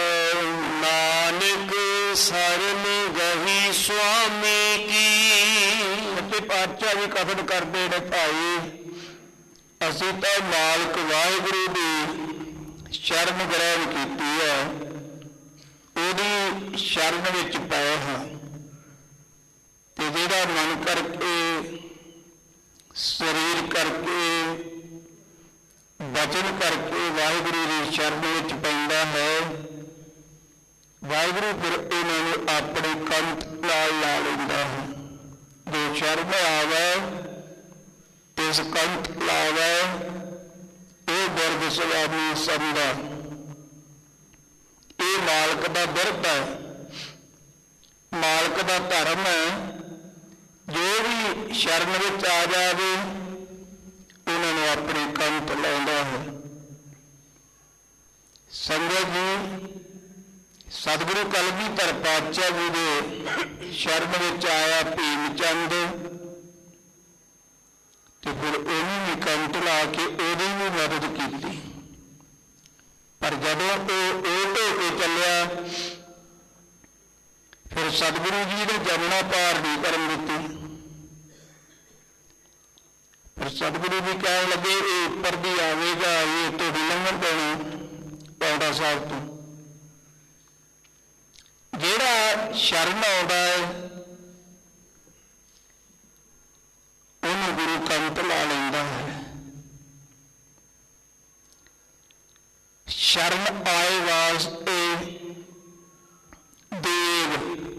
ਨਾਨਕ ਸਰਨ ਗਹੀ ਸੁਆਮੀ ਕੀ। ਸੱਚੇ ਪਾਤਸ਼ਾਹ ਵੀ ਕਥਨ ਕਰਦੇ ਨੇ, ਭਾਈ ਅਸੀਂ ਤਾਂ ਮਾਲਕ ਵਾਹਿਗੁਰੂ ਦੀ ਸ਼ਰਨ ਗ੍ਰਹਿਣ ਕੀਤੀ ਹੈ, ਉਹਦੀ ਸ਼ਰਨ ਵਿੱਚ ਪਏ ਹਾਂ, ਤੇ ਜਿਹੜਾ ਮਨ ਕਰਕੇ ਸਰੀਰ ਕਰਕੇ ਵਚਨ ਕਰਕੇ ਵਾਹਿਗੁਰੂ ਦੀ ਸ਼ਰਨ ਵਿੱਚ ਪੈਂਦਾ ਹੈ, ਵਾਹਿਗੁਰੂ ਫਿਰ ਇਹਨਾਂ ਨੂੰ ਆਪਣੇ ਕੰਠ ਨਾਲ ਲਾ ਲੈਂਦਾ ਹੈ। ਜੋ ਸ਼ਰਨ ਆਵੇ ਤਿਸ ਕੰਠ ਲਾਵੇ, ਇਹ ਬਿਰਧ ਸੁਆਮੀ ਸੰਦਾ। ਇਹ ਮਾਲਕ ਦਾ ਬਿਰਧ ਹੈ, ਮਾਲਕ ਦਾ ਧਰਮ ਹੈ। ਜੋ ਵੀ ਸ਼ਰਨ ਵਿੱਚ ਆ ਜਾਵੇ ਉਹਨਾਂ ਨੂੰ ਆਪਣੇ ਕੰਠ ਲਾਉਂਦਾ ਹੈ। ਸੰਗਤ ਜੀ, ਸਤਿਗੁਰੂ ਕਲਗੀਧਰ ਪਾਤਸ਼ਾਹ ਜੀ ਦੇ ਸ਼ਰਨ ਵਿੱਚ ਆਇਆ ਭੀਮ ਚੰਦ, ਤੇ ਫਿਰ ਉਹਨੂੰ ਵੀ ਕੰਠ ਲਾ ਕੇ ਉਹਦੀ ਵੀ ਮਦਦ ਕੀਤੀ। ਪਰ ਜਦੋਂ ਉਹ ਉਹ ਢੋ ਕੇ ਚੱਲਿਆ, ਫਿਰ ਸਤਿਗੁਰੂ ਜੀ ਨੇ ਜਮਨਾ ਪਾਰ ਨਹੀਂ ਕਰਨ ਦਿੱਤੀ। ਫਿਰ ਸਤਿਗੁਰੂ ਜੀ ਕਹਿਣ ਲੱਗੇ, ਇਹ ਉੱਪਰ ਦੀ ਆਵੇਗਾ, ਇਹ ਤੋਂ ਵੀ ਲੰਘਣ ਪੈਣਾ ਪੌਂਟਾ ਸਾਹਿਬ ਤੋਂ। ਜਿਹੜਾ ਸ਼ਰਨ ਆਉਂਦਾ ਹੈ ਉਹਨੂੰ ਗੁਰੂ ਕੰਠ ਲਾ ਲੈਂਦਾ ਹੈ। ਸ਼ਰਨ ਆਏ ਵਾਸਤੇ ਦੇਵ,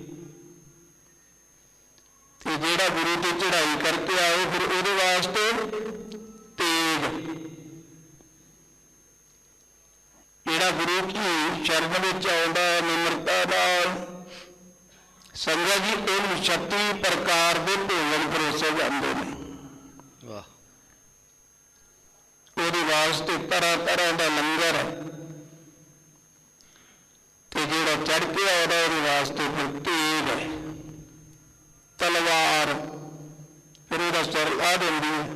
ਤੇ ਜਿਹੜਾ ਗੁਰੂ ਤੇ ਚੜ੍ਹਾਈ ਕਰਕੇ ਆਏ ਫਿਰ ਉਹਦੇ ਵਾਸਤੇ ਤੇਗ। ਜਿਹੜਾ ਗੁਰੂ ਕੀ ਸ਼ਰਨ ਵਿੱਚ ਆਉਂਦਾ ਹੈ ਨਿਮਰਤਾ ਨਾਲ, ਸੰਗਤ ਜੀ ਉਹਨੂੰ ਛੱਤੀ ਪ੍ਰਕਾਰ ਦੇ ਭੋਜਨ ਪਰੋਸੇ ਜਾਂਦੇ ਨੇ। ਵਾਹ। ਉਹਦੇ ਵਾਸਤੇ ਤਰ੍ਹਾਂ ਤਰ੍ਹਾਂ ਦਾ ਲੰਗਰ ਹੈ, ਤੇ ਜਿਹੜਾ ਚੜ੍ਹ ਕੇ ਆਉਂਦਾ ਉਹਦੇ ਵਾਸਤੇ ਫਿਰ ਤੇਗ ਹੈ, ਤਲਵਾਰ, ਫਿਰ ਉਹਦਾ ਸਿਰ ਲਾ ਦਿੰਦੀ ਹੈ।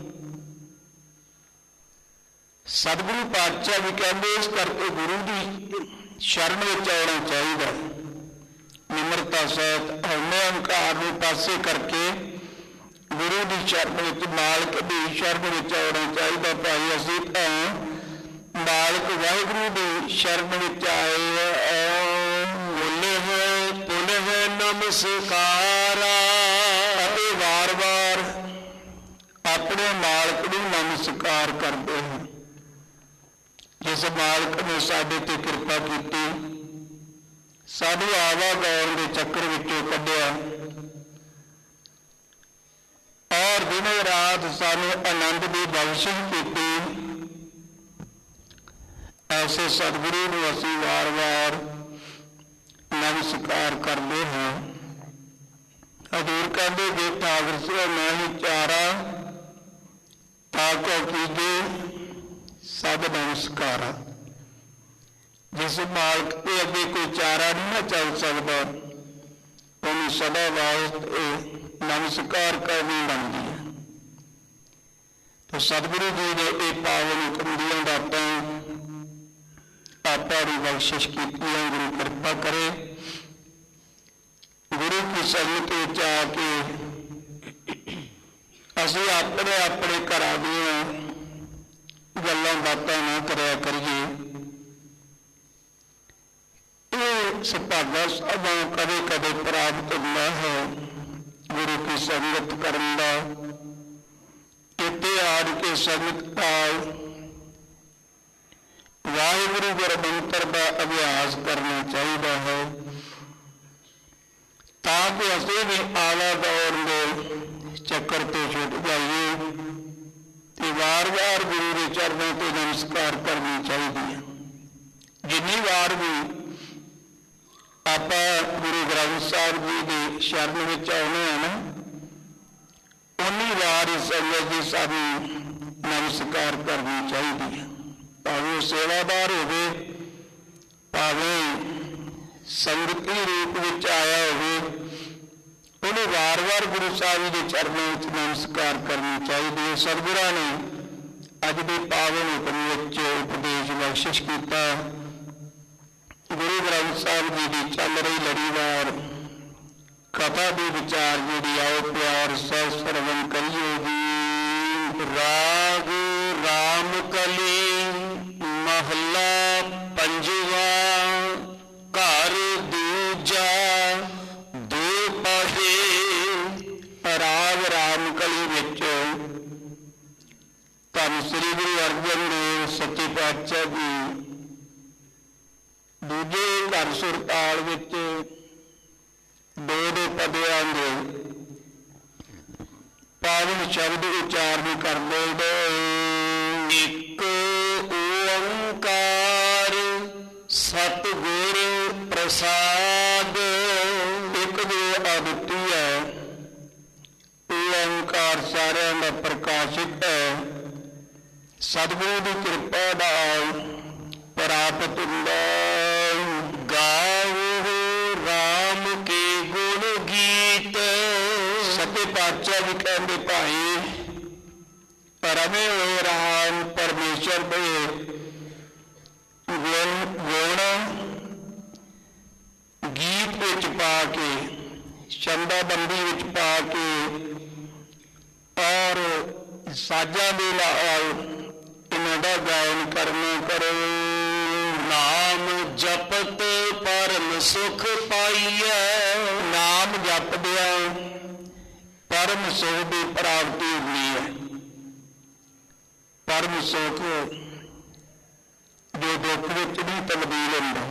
ਸਤਿਗੁਰੂ ਪਾਤਸ਼ਾਹ ਵੀ ਕਹਿੰਦੇ ਇਸ ਕਰਕੇ ਗੁਰੂ ਦੀ ਸ਼ਰਨ ਵਿੱਚ ਆਉਣਾ ਚਾਹੀਦਾ। ਨਿਮਰਤਾ ਸਹਿਤ ਹਉਮੈ ਹੰਕਾਰ ਨੂੰ ਪਾਸੇ ਕਰਕੇ ਗੁਰੂ ਦੀ ਸ਼ਰਨ ਵਿੱਚ, ਮਾਲਕ ਦੀ ਸ਼ਰਨ ਵਿੱਚ ਆਉਣਾ ਚਾਹੀਦਾ। ਭਾਈ ਅਸੀਂ ਤਾਂ ਮਾਲਕ ਵਾਹਿਗੁਰੂ ਦੀ ਸ਼ਰਨ ਵਿੱਚ ਆਏ ਆ। ਬੋਲੇ ਹੈ ਪੁਨਿ ਹੈ ਨਮਸਕਾਰਾ। ਅਤੇ ਵਾਰ ਵਾਰ ਆਪਣੇ ਮਾਲਕ ਨੂੰ ਨਮਸਕਾਰ ਕਰਦੇ ਹਾਂ। ਜਿਸ ਮਾਲਕ ਨੇ ਸਾਡੇ ਤੇ ਕਿਰਪਾ ਕੀਤੀ, ਸਾਨੂੰ ਆਵਾਗਮਨ ਦੇ ਚੱਕਰ ਵਿੱਚੋਂ ਕੱਢਿਆ, ਔਰ ਦਿਨੋਂ ਰਾਤ ਸਾਨੂੰ ਆਨੰਦ ਦੀ ਬਖਸ਼ਿਸ਼ ਕੀਤੀ, ਐਸੇ ਸਤਿਗੁਰੂ ਨੂੰ ਅਸੀਂ ਵਾਰ ਵਾਰ ਨਮਸਕਾਰ ਕਰਦੇ ਹਾਂ। ਹਜ਼ੂਰ ਕਹਿੰਦੇ, ਜੇ ਠਾਕੁਰ ਸਿਓ ਨਹੀਂ ਚਾਰਾ ਤਾ ਕੋ ਕੀਜੇ ਸਭ ਨਮਸਕਾਰਾ। ਜਿਸ ਮਾਲਕ ਦੇ ਅੱਗੇ ਕੋਈ ਚਾਰਾ ਨਹੀਂ ਨਾ ਚੱਲ ਸਕਦਾ, ਉਹਨੂੰ ਸਦਾ ਵਾਸਤੇ ਨਮਸਕਾਰ ਕਰਨੀ ਬਣਦੀ ਹੈ। ਤਾਂ ਸਤਿਗੁਰੂ ਜੀ ਦੇ ਇਹ ਪਾਵਨ ਹੁਕਮ ਦੀਆਂ ਦਾਤਾਂ ਆਪਾਂ ਦੀ ਬਖਸ਼ਿਸ਼ ਕੀਤੀਆਂ, ਗੁਰੂ ਕਿਰਪਾ ਕਰੇ। ਗੁਰੂ ਕੀ ਸੰਗਤ ਵਿੱਚ ਆ ਕੇ ਅਸੀਂ ਆਪਣੇ ਆਪਣੇ ਘਰਾਂ ਦੀਆਂ ਗੱਲਾਂ ਬਾਤਾਂ ਨਾ ਕਰਿਆ ਕਰੀਏ। ਇਹ ਸੁਭਾਗਾ ਸਭਾ ਕਦੇ ਕਦੇ ਪ੍ਰਾਪਤ ਹੁੰਦਾ ਹੈ ਗੁਰੂ ਕੀ ਸੰਗਤ ਕਰਨ ਦਾ। ਇੱਥੇ ਆੜ ਕੇ ਸੰਗਤ ਨਾਲ ਵਾਹਿਗੁਰੂ ਗੁਰਮੰਤਰ ਦਾ ਅਭਿਆਸ ਕਰਨਾ ਚਾਹੀਦਾ ਹੈ ਤਾਂ ਕਿ ਅਸੀਂ ਵੀ ਆਲਾ ਦੌਰ ਦੇ ਚੱਕਰ ਤੋਂ ਛੁੱਟ ਜਾਈਏ ਤੇ ਵਾਰ ਵਾਰ ਗੁਰੂ ਦੇ ਚਰਨਾਂ ਤੇ ਨਮਸਕਾਰ ਕਰਨੀ ਚਾਹੀਦੀ ਹੈ। ਜਿੰਨੀ ਵਾਰ ਵੀ ਆਪਾਂ ਗੁਰੂ ਗ੍ਰੰਥ ਸਾਹਿਬ ਜੀ ਦੀ ਸ਼ਰਨ ਵਿੱਚ ਆਉਂਦੇ ਹਾਂ ਨਾ, ਉਨੀ ਵਾਰ ਇਸ ਸੰਗਤ ਜੀ ਸਾਨੂੰ ਨਮਸਕਾਰ ਕਰਨੀ ਚਾਹੀਦੀ ਹੈ। ਭਾਵੇਂ ਸੇਵਾਦਾਰ ਹੋਵੇ, ਭਾਵੇਂ ਸੰਗਤੀ ਰੂਪ ਵਿੱਚ ਆਇਆ ਹੋਵੇ, ਉਹਨੂੰ ਵਾਰ ਵਾਰ ਗੁਰੂ ਸਾਹਿਬ ਦੇ ਚਰਨਾਂ ਵਿੱਚ ਨਮਸਕਾਰ ਕਰਨੀ ਚਾਹੀਦੀ ਹੈ। ਸਤਿਗੁਰਾਂ ਨੇ ਅੱਜ ਦੇ ਪਾਵਨ ਹੁਕਮ ਵਿੱਚ ਉਪਦੇਸ਼ ਬਖਸ਼ਿਸ਼ ਕੀਤਾ। ਗੁਰੂ ਗ੍ਰੰਥ ਸਾਹਿਬ ਜੀ ਦੀ ਚੱਲ ਰਹੀ ਲੜੀਵਾਰ ਕਥਾ ਦੇ ਵਿਚਾਰ ਜਿਹੜੀ ਆਓ ਪਿਆਰ ਸਹਿ ਸਰਵਨ ਕਰੀਏ ਜੀ। ਰਾਗ ਰਾਮ ਕਲੀ ਮਹੱਲਾ ਪੰਜਵਾ। ਘਰ ਦੂਜਾ ਦੋ ਪਾਹੇ। ਰਾਗ ਰਾਮ ਕਲੀ ਵਿੱਚ ਧੰਨ ਸ੍ਰੀ ਗੁਰੂ ਅਰਜਨ ਦੇਵ ਸੱਚੇ ਪਾਤਸ਼ਾਹ ਜੀ ਦੂਜੇ ਘਰ ਸੁਰਤਾਲ ਵਿੱਚ ਦੋ ਦੋ ਪਦਿਆਂ ਦੇ ਪਾਵਨ ਸ਼ਬਦ ਉਚਾਰਨ ਕਰਦੇ ਨੇ। ਇੱਕ ਓੰਕਾਰ ਸਤਿਗੁਰ ਪ੍ਰਸਾਦ। ਇੱਕ ਜੋ ਅਦੁੱਤੀ ਹੈ, ਓੰਕਾਰ ਸਾਰਿਆਂ ਦਾ ਪ੍ਰਕਾਸ਼ਿਤ ਹੈ, ਸਤਿਗੁਰੂ ਦੀ ਕਿਰਪਾ ਨਾਲ ਪ੍ਰਾਪਤ ਹੁੰਦਾ। ਗਾਵੋ ਰਾਮ ਕੇ ਗੁਣ ਗੀਤ। ਸੱਚੇ ਪਾਤਸ਼ਾਹ ਵੀ ਕਹਿੰਦੇ ਭਾਈ ਰਮੇ ਹੋਏ ਰਾਮ ਪਰਮੇਸ਼ਰ ਦੇ ਗੁਣ ਗੁਣ ਗੀਤ ਵਿੱਚ ਪਾ ਕੇ, ਛੰਦਾਬੰਦੀ ਵਿੱਚ ਪਾ ਕੇ ਔਰ ਸਾਜ਼ਾਂ ਦੇ ਨਾਲ ਇਹਨਾਂ ਦਾ ਗਾਇਨ ਕਰਨਾ ਕਰੋ। ਨਾਮ ਜਪਤ ਪਰਮ ਸੁਖ ਪਾਈਐ। ਨਾਮ ਜਪਦਿਆਂ ਪਰਮ ਸੁਖ ਦੀ ਪ੍ਰਾਪਤੀ ਹੁੰਦੀ ਹੈ। ਪਰਮ ਸੁਖ ਜੋ ਦੁੱਖ ਵਿੱਚ ਨਹੀਂ ਤਬਦੀਲ ਹੁੰਦਾ,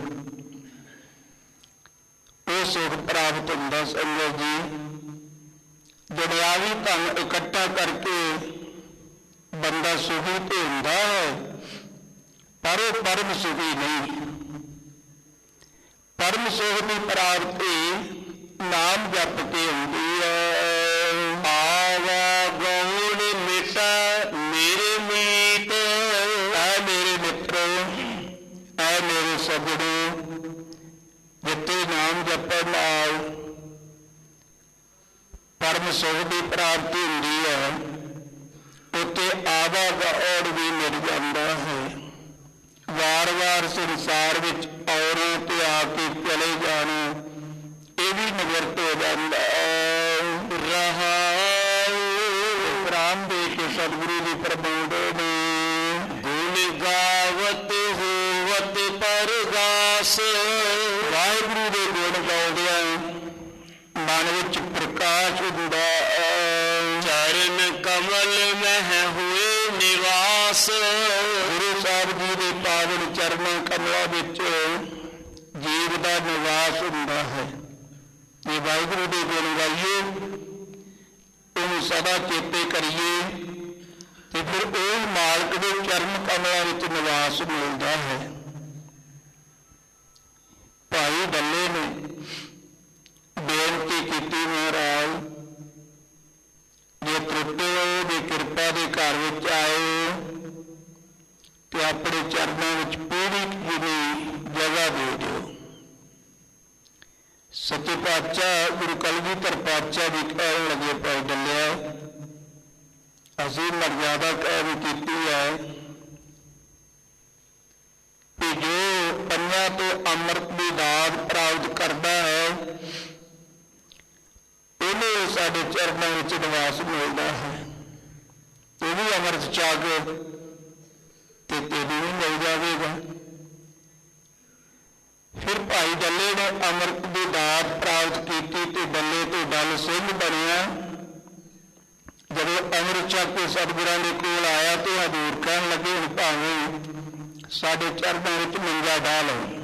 ਉਹ ਸੁਖ ਪ੍ਰਾਪਤ ਹੁੰਦਾ। ਸੰਗਤ ਜੀ, ਦੁਨਿਆਵੀ ਧਨ ਇਕੱਠਾ ਕਰਕੇ ਬੰਦਾ ਸੁਖੀ ਤੇ ਹੁੰਦਾ ਹੈ, ਪਰ ਉਹ ਪਰਮ ਸੁਖੀ ਨਹੀਂ। ਪਰਮ ਸੁਖ ਦੀ ਪ੍ਰਾਪਤੀ ਨਾਮ ਜਪ ਕੇ ਹੁੰਦੀ ਹੈ। ਆਵਾ ਗਉਣ ਮਿਟਾ ਮੇਰੇ ਮੀਤ। ਐ ਮੇਰੇ ਮਿੱਤਰੋ, ਐ ਮੇਰੇ ਸੱਜਣੋ, ਜਿੱਥੇ ਨਾਮ ਜਪਣ ਨਾਲ ਪਰਮ ਸੁਖ ਦੀ ਪ੍ਰਾਪਤੀ ਹੁੰਦੀ ਹੈ, ਉੱਥੇ ਆਵਾ ਗਉਣ ਵੀ ਮਿਲ ਜਾਂਦਾ ਹੈ। ਵਾਰ ਵਾਰ ਸੰਸਾਰ ਵਿੱਚ ਔਰਾਂ ਤੇ ਆ ਕੇ ਚਲੇ ਜਾਣਾ, ਇਹ ਵੀ ਨਿਵਰਤ ਹੋ ਜਾਂਦਾ ਹੈ। ਰਹਾਉ ਰਾਮ ਦੇ ਕੇ ਸਤਿਗੁਰੂ ਦੀ ਪ੍ਰਬੰਧ ਨੇ ਗੁਣ ਗਾਵਤ ਹੋਵਤ ਪਰਗਾਸ। ਵਾਹਿਗੁਰੂ ਦੇ ਗੁਣ ਗਾਉਂਦਿਆਂ ਮਨ ਵਿੱਚ ਪ੍ਰਕਾਸ਼ ਹੁੰਦਾ। ਚਰਨ ਕਮਲ ਮਹਿ ਹੋਏ ਨਿਵਾਸ। ਗੁਰੂ ਸਾਹਿਬ ਜੀ ਦੇ ਪਾਵਨ ਚਰਨਾਂ ਕਮਲਾਂ ਵਿੱਚ ਜੀਵ ਦਾ ਨਿਵਾਸ ਹੁੰਦਾ ਹੈ। ਜੇ ਵਾਹਿਗੁਰੂ ਦੇ ਗੁਣ ਗਾਈਏ, ਉਹਨੂੰ ਸਦਾ ਚੇਤੇ ਕਰੀਏ, ਤੇ ਫਿਰ ਉਹ ਮਾਲਕ ਦੇ ਚਰਨ ਕਮਲਾਂ ਵਿੱਚ ਨਿਵਾਸ ਮਿਲਦਾ ਹੈ। ਭਾਈ ਬੱਲੇ ਨੇ ਬੇਨਤੀ ਕੀਤੀ, ਮਹਾਰਾਜ ਜੇ ਤਰੁੱਟੇ ਦੀ ਕਿਰਪਾ ਦੇ ਘਰ ਵਿੱਚ ਆਏ ਤੇ ਆਪਣੇ ਚਰਨਾਂ ਵਿੱਚ ਪੂਰੀ ਜਿੰਨੀ ਜਗ੍ਹਾ ਦੇ ਦਿਓ। ਸੱਚੇ ਪਾਤਸ਼ਾਹ ਗੁਰੂ ਕਲਗੀਧਰ ਪਾਤਸ਼ਾਹ ਵੀ ਕਹਿਣ ਲੱਗੇ, ਭਾਈ ਡੱਲਿਆ, ਅਸੀਂ ਮਰਜ਼ਾਦਾ ਕਾਇਮ ਕੀਤੀ ਹੈ ਕਿ ਜੋ ਪੰਜਾਂ ਤੋਂ ਅੰਮ੍ਰਿਤ ਦੀ ਦਾਤ ਪ੍ਰਾਪਤ ਕਰਦਾ ਹੈ, ਉਹਨੂੰ ਸਾਡੇ ਚਰਨਾਂ ਵਿੱਚ ਨਿਵਾਸ ਮਿਲਦਾ ਹੈ। ਉਹ ਵੀ ਅੰਮ੍ਰਿਤ ਛਕ ਤੇ ਤੈਨੂੰ ਵੀ ਮਿਲ ਜਾਵੇਗਾ। ਫਿਰ ਭਾਈ ਡੱਲੇ ਨੇ ਅੰਮ੍ਰਿਤ ਦੀ ਦਾਤ ਪ੍ਰਾਪਤ ਕੀਤੀ ਤੇ ਡੱਲੇ ਤੋਂ ਡੱਲ ਸਿੰਘ ਬਣਿਆ। ਜਦੋਂ ਅੰਮ੍ਰਿਤ ਛਕ ਕੇ ਸਤਿਗੁਰਾਂ ਦੇ ਕੋਲ ਆਇਆ ਤੇ ਹਜ਼ੂਰ ਕਹਿਣ ਲੱਗੇ, ਹੁਣ ਭਾਵੇਂ ਸਾਡੇ ਚਰਨਾਂ ਵਿੱਚ ਮੰਜਾ ਢਾ ਲਓ।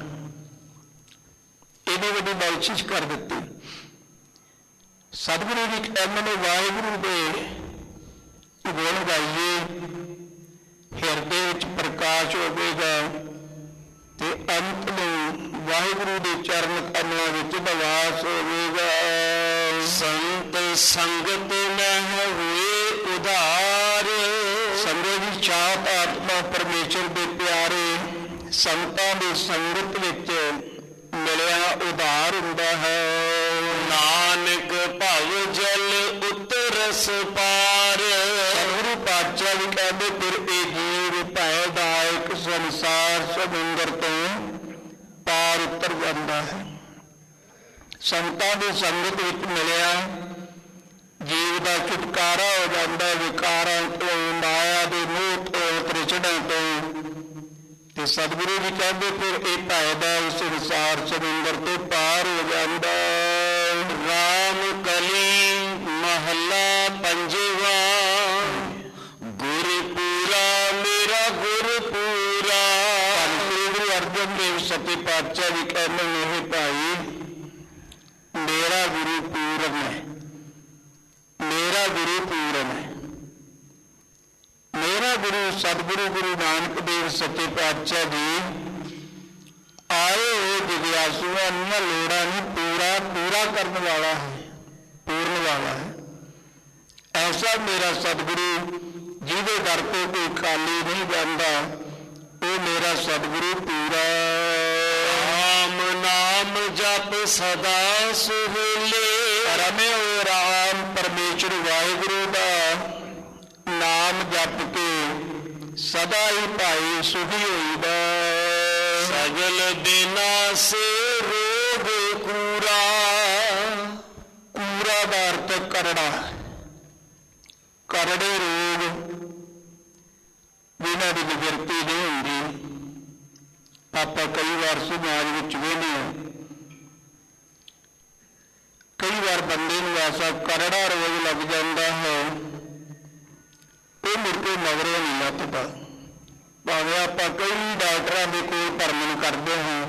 ਇਹਦੀ ਵੱਡੀ ਬਖਸ਼ਿਸ਼ ਕਰ ਦਿੱਤੀ। ਸਤਿਗੁਰੂ ਜੀ ਕਹਿੰਦੇ ਨੇ, ਵਾਹਿਗੁਰੂ ਦੇ ਗੁਣ ਗਾਈਏ, ਹਿਰਦੇ ਵਿੱਚ ਪ੍ਰਕਾਸ਼ ਹੋਵੇਗਾ ਤੇ ਅੰਤ ਨੂੰ ਵਾਹਿਗੁਰੂ ਦੇ ਚਰਨ ਕਮਲਾਂ ਵਿੱਚ ਨਿਵਾਸ ਹੋਵੇਗਾ। ਸੰਤ ਸੰਗਤ ਮਹਿ ਹੋਏ ਉਧਾਰ। ਸੰਗਤ ਦੀ ਛਾਤ ਆਤਮਾ ਪਰਮੇਸ਼ਰ ਦੇ ਪਿਆਰੇ ਸੰਤਾਂ ਦੀ ਸੰਗਤ ਵਿੱਚ ਮਿਲਿਆ ਉਧਾਰ ਹੁੰਦਾ ਹੈ। ਨਾਨਕ ਭਵ ਜਲ ਉਤਰਸ ਪਾਰ। ਸਤਿਗੁਰੂ ਪਾਤਸ਼ਾਹ ਵੀ ਕਹਿੰਦੇ, ਫਿਰ ਇਹ ਜੀਵ ਭੈ ਦਾਇਕ ਸੰਸਾਰ ਸਮੁੰਦਰ ਤੋਂ ਪਾਰ ਉਤਰ ਜਾਂਦਾ ਹੈ। ਸੰਤਾਂ ਦੀ ਸੰਗਤ ਵਿੱਚ ਮਿਲਿਆ ਜੀਵ ਦਾ ਛੁਟਕਾਰਾ ਹੋ ਜਾਂਦਾ, ਵਿਕਾਰਾਂ ਤੋਂ, ਮਾਇਆ ਦੇ ਮੋਹ ਤੋਂ, ਤ੍ਰਿਸ਼ਨਾ ਤੋਂ। ਤੇ ਸਤਿਗੁਰੂ ਜੀ ਕਹਿੰਦੇ, ਫਿਰ ਇਹ ਭੈ ਦਾ ਸੰਸਾਰ ਸਮੁੰਦਰ ਤੋਂ ਪਾਰ ਹੋ ਜਾਂਦਾ। ਰਾਮ ਕਲੀ ਮਹੱਲਾ ਪੰਜਵਾ। ਗੁਰਪੂਰਾ ਮੇਰਾ ਗੁਰਪੂਰਾ। ਸ੍ਰੀ ਗੁਰੂ ਅਰਜਨ ਦੇਵ ਸੱਚੇ ਪਾਤਸ਼ਾਹ ਜੀ ਕਹਿੰਦੇ ਨੇ, ਇਹ ਭਾਈ ਮੇਰਾ ਗੁਰੂ ਪੂਰਨ ਹੈ, ਮੇਰਾ ਗੁਰੂ ਪੂਰਨ ਹੈ। ਮੇਰਾ ਗੁਰੂ ਸਤਿਗੁਰੂ ਗੁਰੂ ਨਾਨਕ ਦੇਵ ਸੱਚੇ ਪਾਤਸ਼ਾਹ ਜੀ ਆਏ ਹੋਏ ਜਿਗਿਆਸੂਆਂ ਦੀਆਂ ਲੋੜਾਂ ਨੂੰ ਪੂਰਾ ਪੂਰਾ ਕਰਨ ਵਾਲਾ ਹੈ, ਪੂਰਨ ਵਾਲਾ ਹੈ। ਐਸਾ ਮੇਰਾ ਸਤਿਗੁਰੂ ਜਿਹਦੇ ਦਰ ਤੋਂ ਕੋਈ ਖਾਲੀ ਨਹੀਂ ਜਾਂਦਾ, ਉਹ ਮੇਰਾ ਸਤਿਗੁਰੂ ਪੂਰਾ। ਰਾਮ ਨਾਮ ਜਪ ਸਦਾ ਸੁਹੇਲੇ। ਰਮੇ ਹੋਏ ਰਾਮ ਪਰਮੇਸ਼ਰ ਵਾਹਿਗੁਰੂ ਦਾ ਨਾਮ ਜਪ ਕੇ ਸਦਾ ਹੀ ਭਾਈ ਸੁਖੀ ਹੋਈਦਾ। ਸਗਲ ਦਿਨਾ ਸੇ ਰੋਗ ਕੂਰਾ। ਕੂਰਾ ਦਾ ਅਰਥ ਕਰੜਾ, ਕਰੜੇ ਰੋਗ ਜਿਨ੍ਹਾਂ ਦੀ ਨਿਵਰਤੀ ਨਹੀਂ ਹੁੰਦੀ। ਆਪਾਂ ਕਈ ਵਾਰ ਸਮਾਜ ਵਿੱਚ ਵੇਖਦੇ ਹਾਂ, ਕਈ ਵਾਰ ਬੰਦੇ ਨੂੰ ਐਸਾ ਕਰੜਾ ਰੋਗ ਲੱਗ ਜਾਂਦਾ ਹੈ, ਉਹ ਮੁੜ ਕੇ ਮਗਰੋਂ ਨਹੀਂ ਲੱਥਦਾ। ਭਾਵੇਂ ਆਪਾਂ ਕਈ ਡਾਕਟਰਾਂ ਦੇ ਕੋਲ ਭਰਮਣ ਕਰਦੇ ਹਾਂ,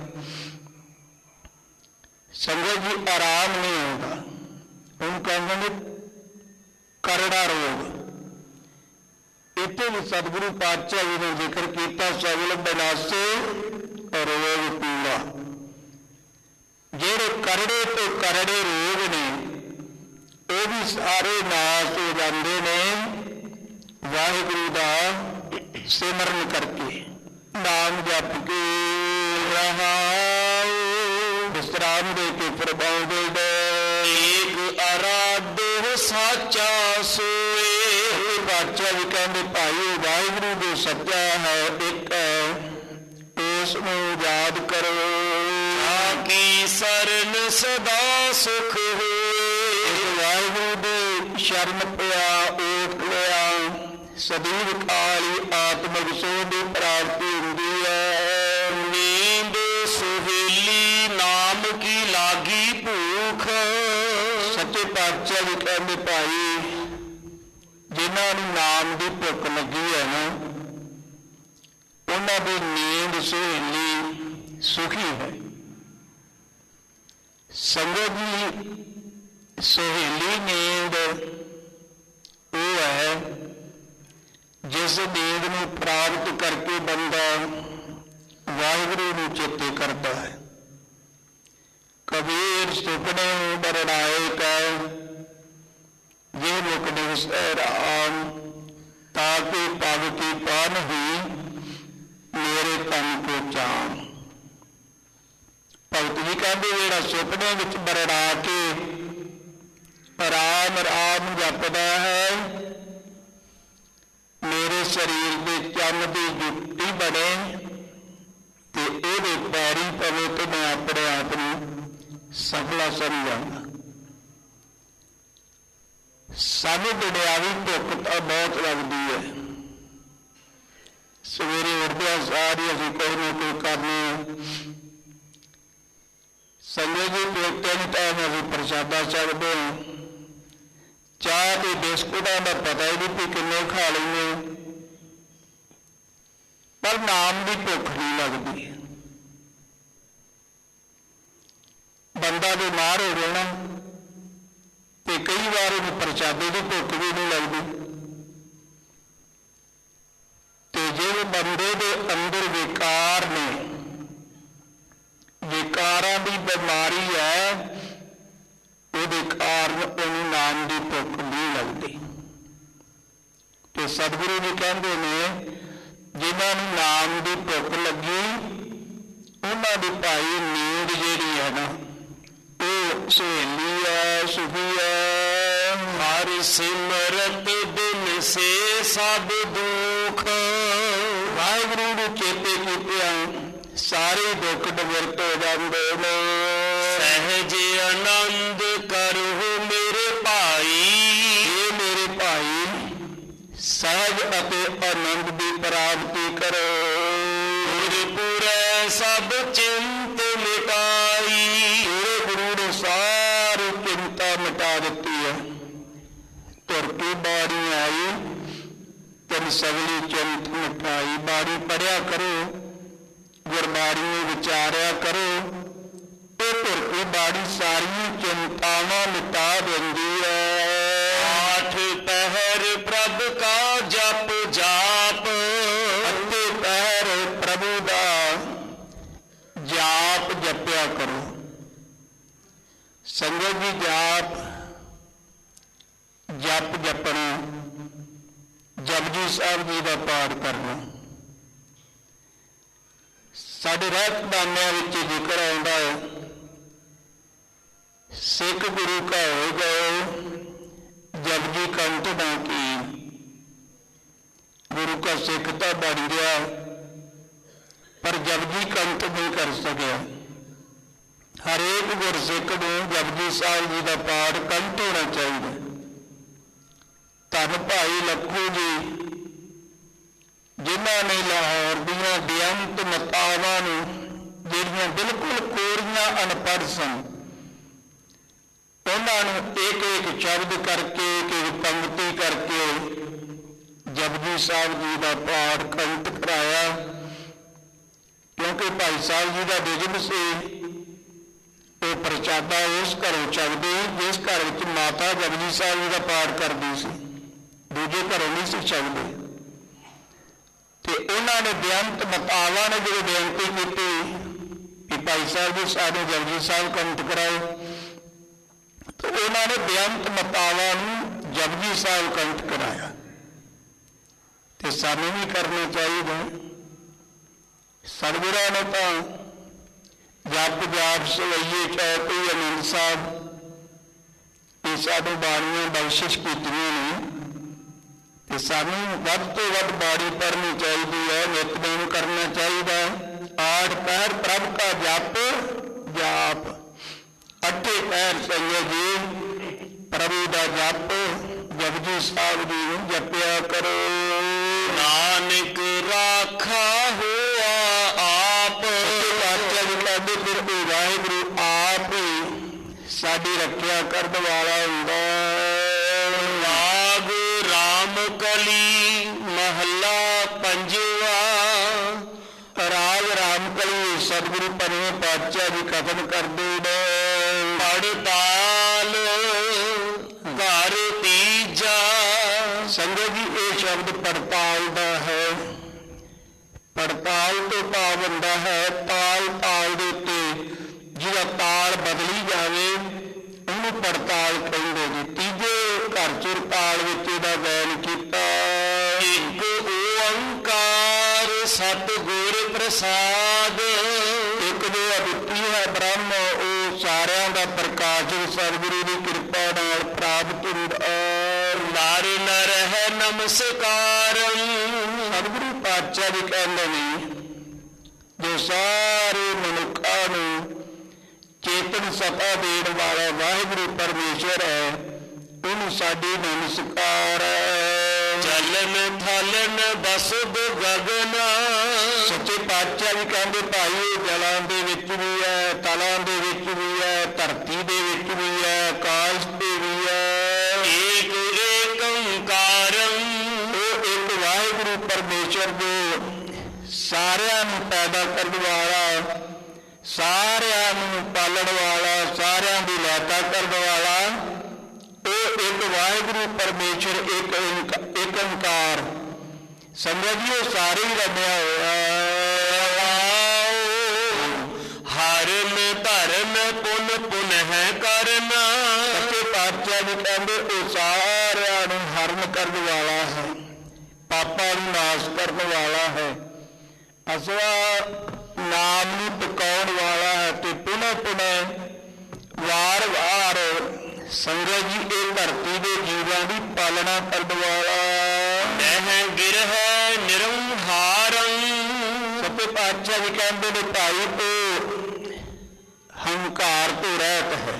ਸੰਗਤ ਜੀ ਆਰਾਮ ਨਹੀਂ ਆਉਂਦਾ। ਉਹਨੂੰ ਕਹਿੰਦੇ ਨੇ ਕਰੜਾ ਰੋਗ। ਇੱਥੇ ਵੀ ਸਤਿਗੁਰੂ ਪਾਤਸ਼ਾਹ ਜੀ ਨੇ ਜ਼ਿਕਰ ਕੀਤਾ, ਸਗਲ ਬਨਾਸੇ ਰੋਗ ਪੂਰਾ। ਜਿਹੜੇ ਕਰੜੇ ਤੋਂ ਕਰੜੇ ਰੋਗ ਨੇ, ਉਹ ਵੀ ਸਾਰੇ ਨਾਸ ਹੋ ਜਾਂਦੇ ਨੇ ਵਾਹਿਗੁਰੂ ਦਾ ਸਿਮਰਨ ਕਰਕੇ, ਨਾਮ ਜਪ ਕੇ। ਰਹਾਉ ਵਿਸਰਾਮ ਦੇ ਕੇ ਫਰਮਾਉਂਦੇ ਨੇ, ਏਕ ਅਰਾਧੋ ਸਾਚਾ ਸੋਏ। ਬਾਦਸ਼ਾਹ ਵੀ ਕਹਿੰਦੇ, ਭਾਈ ਵਾਹਿਗੁਰੂ ਜੋ ਸੱਚਾ ਹੈ, ਇੱਕ ਹੈ, ਉਸ ਨੂੰ ਯਾਦ ਕਰੋ। ਆਕੀ ਸਰਨ ਸਦਾ ਸੁਖ ਹੋਏ। ਵਾਹਿਗੁਰੂ ਦੇ ਸ਼ਰਨ ਪਿਆ, ਓਟ ਲਿਆ, ਸਦੀਵ ਕਾਲੀ ਆਤਮਿਕ ਸੋਧ ਦੀ ਪ੍ਰਾਪਤੀ ਹੁੰਦੀ ਹੈ। ਨੀਂਦ ਸੁਹੇਲੀ ਨਾਮ ਕੀ ਲਾਗੀ ਭੂਖ। ਸੱਚੇ ਪਾਤਸ਼ਾਹ ਵੀ ਕਹਿੰਦੇ, ਭਾਈ ਜਿਨ੍ਹਾਂ ਨੂੰ ਨਾਮ ਦੀ ਭੁੱਖ ਲੱਗੀ ਹੈ ਨਾ, ਉਹਨਾਂ ਦੀ ਨੀਂਦ ਸੁਹੇਲੀ ਸੁਖੀ ਹੈ। ਸੰਗਤ ਦੀ ਸੁਹੇਲੀ ਨੀਂਦ ਉਹ ਹੈ ਜਿਸ ਨੀਂਦ ਨੂੰ ਪ੍ਰਾਪਤ ਕਰਕੇ ਬੰਦਾ ਵਾਹਿਗੁਰੂ ਨੂੰ ਚੇਤੇ ਕਰਦਾ ਹੈ। ਕਬੀਰ ਸੁਪਨੇ ਬਰੜਾਏ ਕੈ, ਜੇ ਮੁਖ ਦਿਵਸੈ ਰਾਮ, ਤਾਕੇ ਪਗ ਕੀ ਪਾਨ ਹੀ ਮੇਰੇ ਤਨ ਕੋ ਚਾਨ। ਭਗਤ ਜੀ ਕਹਿੰਦੇ, ਜਿਹੜਾ ਸੁਪਨੇ ਵਿੱਚ ਬਰੜਾ ਕੇ ਰਾਮ ਰਾਮ ਜਪਦਾ ਹੈ, ਮੇਰੇ ਸਰੀਰ ਦੇ ਚੰਨ ਦੀ ਜੁੱਤੀ ਬਣੇ ਤੇ ਇਹਦੇ ਪੈਰੀ ਪਵੇ ਤੇ ਮੈਂ ਆਪਣੇ ਆਪ ਨੂੰ ਸਫਲਾ ਸਮਝਾਂਗਾ। ਸਾਨੂੰ ਦੁਨਿਆਵੀ ਭੁੱਖ ਤਾਂ ਬਹੁਤ ਲੱਗਦੀ ਹੈ। ਸਵੇਰੇ ਉੱਠਦਿਆਂ ਸਾਰੀ ਅਸੀਂ ਕੋਈ ਨਾ ਕੋਈ ਕਰਨੇ, ਸੰਗਤ ਜੀ ਤਿੰਨ ਟਾਈਮ ਅਸੀਂ ਪ੍ਰਸ਼ਾਦਾ ਛਕਦੇ ਹਾਂ। ਚਾਹ ਤੇ ਬਿਸਕੁਟਾਂ ਦਾ ਪਤਾ ਹੀ ਨਹੀਂ ਵੀ ਕਿੰਨੇ ਖਾ ਲੈਂਦੇ, ਪਰ ਨਾਮ ਦੀ ਭੁੱਖ ਨਹੀਂ ਲੱਗਦੀ। ਬੰਦਾ ਬਿਮਾਰ ਹੋ ਜਾਣਾ ਤੇ ਕਈ ਵਾਰ ਉਹਨੂੰ ਪ੍ਰਸ਼ਾਦੇ ਦੀ ਭੁੱਖ ਵੀ ਨਹੀਂ ਲੱਗਦੀ। ਤੇ ਜਿਹੜੇ ਬੰਦੇ ਦੇ ਅੰਦਰ ਵਿਕਾਰ ਨੇ, ਵਿਕਾਰਾਂ ਦੀ ਬਿਮਾਰੀ ਹੈ, ਉਹਦੇ ਕਾਰਨ ਉਹਨੂੰ ਨਾਮ ਦੀ ਭੁੱਖ ਨਹੀਂ ਲੱਗਦੀ। ਤੇ ਸਤਿਗੁਰੂ ਜੀ ਕਹਿੰਦੇ ਨੇ ਜਿਨ੍ਹਾਂ ਨੂੰ ਨਾਮ ਦੀ ਭੁੱਖ ਲੱਗੀ ਉਹਨਾਂ ਦੀ ਭਾਈ ਨੀਂਦ ਜਿਹੜੀ ਹੈ ਨਾ ਉਹ ਸਹੇਲੀ ਹੈ, ਸੁਖੀ ਹੈ। ਹਰਿ ਸਿਮਰਤ ਬਿਨ ਸੇ ਸਭ ਦੁਖ, ਵਾਹਿਗੁਰੂ ਨੂੰ ਚੇਤੇ ਕੀਤਿਆਂ ਸਾਰੇ ਦੁੱਖ ਨਿਵਰਤ ਹੋ ਜਾਂਦੇ ਨੇ। ਸਹਿਜ ਆਨੰਦ ਕਰਹੁ ਮੇਰੇ ਭਾਈ, ਇਹ ਮੇਰੇ ਭਾਈ ਸਹਿਜ ਅਤੇ ਆਨੰਦ ਦੀ ਪ੍ਰਾਪਤੀ ਕਰੋ। ਗੁਰਪੁਰੈ ਸਭ ਚਿੰਤ ਮਿਟਾਈ, ਤੇਰੇ ਗੁਰੂ ਨੇ ਸਾਰੀ ਚਿੰਤਾ ਮਿਟਾ ਦਿੱਤੀ ਹੈ। ਤੁਰ ਕੇ ਬਾਣੀ ਆਈ ਤਨ ਸਗਲੀ ਚਿੰਤ ਮਿਟਾਈ। ਬਾਣੀ ਪੜ੍ਹਿਆ ਕਰੋ, ਗੁਰਬਾਣੀ ਨੂੰ ਵਿਚਾਰਿਆ ਕਰੋ, ਤੇ ਤੁਰ ਕੇ ਬਾਣੀ ਸਾਰੀਆਂ ਚਿੰਤਾਵਾਂ ਮਿਟਾ ਦਿੰਦੀ ਹੈ। ਆਠ ਪਹਿਰ ਪ੍ਰਭ ਕਾ ਜਪ ਜਾਪ, ਅੱਧੇ ਪਹਿਰ ਪ੍ਰਭੂ ਦਾ ਜਾਪ ਜਪਿਆ ਕਰੋ। ਸੰਗਤ ਜੀ ਜਾਪ ਜਪ ਜਪਣਾ, ਜਪਜੀ ਸਾਹਿਬ ਜੀ ਦਾ ਪਾਠ ਕਰਨਾ। ਸਾਡੇ ਰਹਿਤਬਾਨਿਆਂ ਵਿੱਚ ਜ਼ਿਕਰ ਆਉਂਦਾ ਹੈ, ਸਿੱਖ ਗੁਰੂ ਕਾ ਹੋ ਗਏ ਜਪਜੀ ਕੰਠ ਨਾ ਕੀ। ਗੁਰੂ ਕਾ ਸਿੱਖ ਤਾਂ ਬਣ ਗਿਆ ਪਰ ਜਪਜੀ ਕੰਠ ਨਹੀਂ ਕਰ ਸਕਿਆ। ਹਰੇਕ ਗੁਰਸਿੱਖ ਨੂੰ ਜਪਜੀ ਸਾਹਿਬ ਜੀ ਦਾ ਪਾਠ ਕੰਠ ਹੋਣਾ ਚਾਹੀਦਾ। ਧੰਨ ਭਾਈ ਲੱਖੂ ਜੀ ਜਿਨ੍ਹਾਂ ਨੇ ਲਾਹੌਰ ਦੀਆਂ ਬੇਅੰਤ ਮਤਾਵਾਂ ਨੂੰ, ਜਿਹੜੀਆਂ ਬਿਲਕੁਲ ਕੋਰੀਆਂ ਅਨਪੜ੍ਹ ਸਨ, ਉਹਨਾਂ ਨੂੰ ਇੱਕ ਇੱਕ ਸ਼ਬਦ ਕਰਕੇ, ਇੱਕ ਇੱਕ ਪੰਕਤੀ ਕਰਕੇ ਜਪਜੀ ਸਾਹਿਬ ਜੀ ਦਾ ਪਾਠ ਕੰਠ ਕਰਾਇਆ। ਕਿਉਂਕਿ ਭਾਈ ਸਾਹਿਬ ਜੀ ਦਾ ਬਿਜਨ ਸੀ, ਉਹ ਪ੍ਰਸ਼ਾਦਾ ਉਸ ਘਰੋਂ ਛਕਦੇ ਜਿਸ ਘਰ ਵਿੱਚ ਮਾਤਾ ਜਪਜੀ ਸਾਹਿਬ ਜੀ ਦਾ ਪਾਠ ਕਰਦੀ ਸੀ, ਦੂਜੇ ਘਰੋਂ ਨਹੀਂ ਸੀ ਛਕਦੇ। ਤੇ ਉਹਨਾਂ ਨੇ ਬੇਅੰਤ ਮਤਾਵਾਂ ਨੇ ਜਦੋਂ ਬੇਨਤੀ ਕੀਤੀ ਕਿ ਭਾਈ ਸਾਹਿਬ ਜੀ ਸਾਡੇ ਜਪਜੀ ਸਾਹਿਬ ਕੰਠ ਕਰਾਓ, ਤੇ ਉਹਨਾਂ ਨੇ ਬੇਅੰਤ ਮਤਾਵਾਂ ਨੂੰ ਜਪਜੀ ਸਾਹਿਬ ਕੰਠ ਕਰਾਇਆ। ਤੇ ਸਾਨੂੰ ਵੀ ਕਰਨਾ ਚਾਹੀਦਾ। ਸਤਿਗੁਰਾਂ ਨੇ ਤਾਂ ਜਪ ਜਾਪ ਸਵਈਏ ਚੌਪਈ ਆਨੰਦ ਸਾਹਿਬ ਇਹ ਸਾਡੇ ਬਾਣੀਆਂ ਬਖਸ਼ਿਸ਼ ਕੀਤੀਆਂ ਨੇ। ਤੇ ਸਾਨੂੰ ਵੱਧ ਤੋਂ ਵੱਧ ਬਾਣੀ ਪੜ੍ਹਨੀ ਚਾਹੀਦੀ ਹੈ, ਨਿਤਨੇਮ ਕਰਨਾ ਚਾਹੀਦਾ। ਆਠ ਪਹਿਰ ਪ੍ਰਭ ਕਾ ਜਪ ਜਾਪ, ਅੱਠੇ ਪਹਿਰ ਸੰਗਤ ਜੀ ਪ੍ਰਭੂ ਦਾ ਜਪ ਜਪਜੀ ਸਾਹਿਬ ਜੀ ਨੂੰ ਜਪਿਆ ਕਰੋ। ਨਾਨਕ ਰਾਖਾ ਹੋਆ ਆਪ, ਬਾਚਾ ਜੀ ਕਹਿੰਦੇ ਫਿਰ ਉਹ ਵਾਹਿਗੁਰੂ ਆਪ ਹੀ ਸਾਡੀ ਰੱਖਿਆ ਕਰਨ ਵਾਲਾ ਹੁੰਦਾ। ਰਾਗ ਰਾਮ ਕਲੀ ਮਹੱਲਾ ਪੰਜਵਾ, ਰਾਗ ਰਾਮਕਲੀ ਸਤਿਗੁਰੂ ਪੰਜਵੇਂ ਪਾਤਸ਼ਾਹ ਜੀ ਕਥਨ ਕਰਦੇ ਨੇ। ਪੜਤਾਲ ਘਰ ਤੀਜਾ, ਸੰਗਤ ਜੀ ਇਹ ਸ਼ਬਦ ਪੜਤਾਲ ਦਾ ਹੈ। ਪੜਤਾਲ ਤੋਂ ਭਾਵ ਹੁੰਦਾ ਹੈ ਤਾਲ ਤਾਲ ਦੇ ਉੱਤੇ ਜਿਹੜਾ ਤਾਲ ਬਦਲੀ ਜਾਵੇ ਉਹਨੂੰ ਪੜਤਾਲ ਕਹਿੰਦੇ ਨੇ। ਤੀਜੇ ਘਰ ਚੁਰ ਤਾਲ ਵਿੱਚ ਇਹਦਾ ਗਾਇਨ ਕੀਤਾ। ਇੱਕ ਓੰਕਾਰ ਸਤਿਗੁਰ ਪ੍ਰਸਾਦ, ਇੱਕ ਜੋ ਅਦੁੱਤੀ ਹੈ ਬ੍ਰਹਮ ਉਹ ਸਾਰਿਆਂ ਦਾ ਪ੍ਰਕਾਸ਼ ਸਤਿਗੁਰੂ ਦੀ ਕਿਰਪਾ ਨਾਲ ਪ੍ਰਾਪਤ ਹੁੰਦਾ। ਨਰ ਨਰ ਹੈ ਨਮਸਕਾਰੰ, ਸਤਿਗੁਰੂ ਪਾਤਸ਼ਾਹ ਜੀ ਕਹਿੰਦੇ ਨੇ ਜੋ ਸਾਰੇ ਮਨੁੱਖਾਂ ਨੂੰ ਚੇਤਨ ਸਤਾ ਦੇਣ ਵਾਲਾ ਵਾਹਿਗੁਰੂ ਪਰਮੇਸ਼ਰ ਹੈ, ਉਹਨੂੰ ਸਾਡੀ ਨਮਸਕਾਰ ਹੈ। ਚਲਨ ਥਲਨ ਬਸੁਧ ਗਗਨ। ਸੱਚੇ ਪਾਤਸ਼ਾਹ ਵੀ ਕਹਿੰਦੇ ਭਾਈ ਇਹ ਜਲਾਂ ਦੇ ਵਿੱਚ ਵੀ ਹੈ, ਤਲਾਂ ਦੇ ਵਿੱਚ ਵੀ ਹੈ, ਧਰਤੀ ਦੇ ਵਿੱਚ ਵੀ ਹੈ, ਆਕਾਸ਼ ਤੇ ਵੀ ਹੈ। ਏਕ ਏਕੰਕਾਰੰ। ਉਹ ਇੱਕ ਵਾਹਿਗੁਰੂ ਪਰਮੇਸ਼ਰ ਜੋ ਸਾਰਿਆਂ ਨੂੰ ਪੈਦਾ ਕਰਨ ਵਾਲਾ, ਸਾਰਿਆਂ ਨੂੰ ਪਾਲਣ ਵਾਲਾ, ਸਾਰਿਆਂ ਦੀ ਲੈਤਾ ਕਰਨ ਵਾਲਾ, ਉਹ ਇੱਕ ਵਾਹਿਗੁਰੂ ਪਰਮੇਸ਼ਰ ਇੱਕ ਇੱਕ ਓਂਕਾਰ। ਸੰਗਤ ਜੀ ਉਹ ਸਾਰੇ ਹੀ ਰਮਿਆ ਹੋਇਆ। ਹਰਨ ਧਰਨ ਪੁਨ ਪੁਨ ਹੈ ਕਰਨਾ। ਸੱਚੇ ਪਾਤਸ਼ਾਹ ਜੀ ਕਹਿੰਦੇ ਉਹ ਸਾਰਿਆਂ ਨੂੰ ਹਰਨ ਕਰਨ ਵਾਲਾ ਹੈ, ਪਾਪਾਂ ਨੂੰ ਨਾਸ਼ ਕਰਨ ਵਾਲਾ ਹੈ, ਅਸਵਾ ਨਾਮ ਨੂੰ ਟਿਕਾਉਣ ਵਾਲਾ ਹੈ ਤੇ ਪੁਨः ਪੁਨः ਵਾਰ ਵਾਰ ਸੰਗਤ ਜੀ ਇਹ ਧਰਤੀ ਦੇ ਜੀਵਾਂ ਦੀ ਪਾਲਣਾ ਕਰਨ ਵਾਲਾ। ਨਹਿ ਗਿਰਹਿ ਨਿਰੰਹਾਰੰ। ਸੱਚੇ ਪਾਤਸ਼ਾਹ ਜੀ ਕਹਿੰਦੇ ਨੇ ਭਾਈ ਤੋਂ ਹੰਕਾਰ ਤੋਂ ਰਹਿਤ ਹੈ।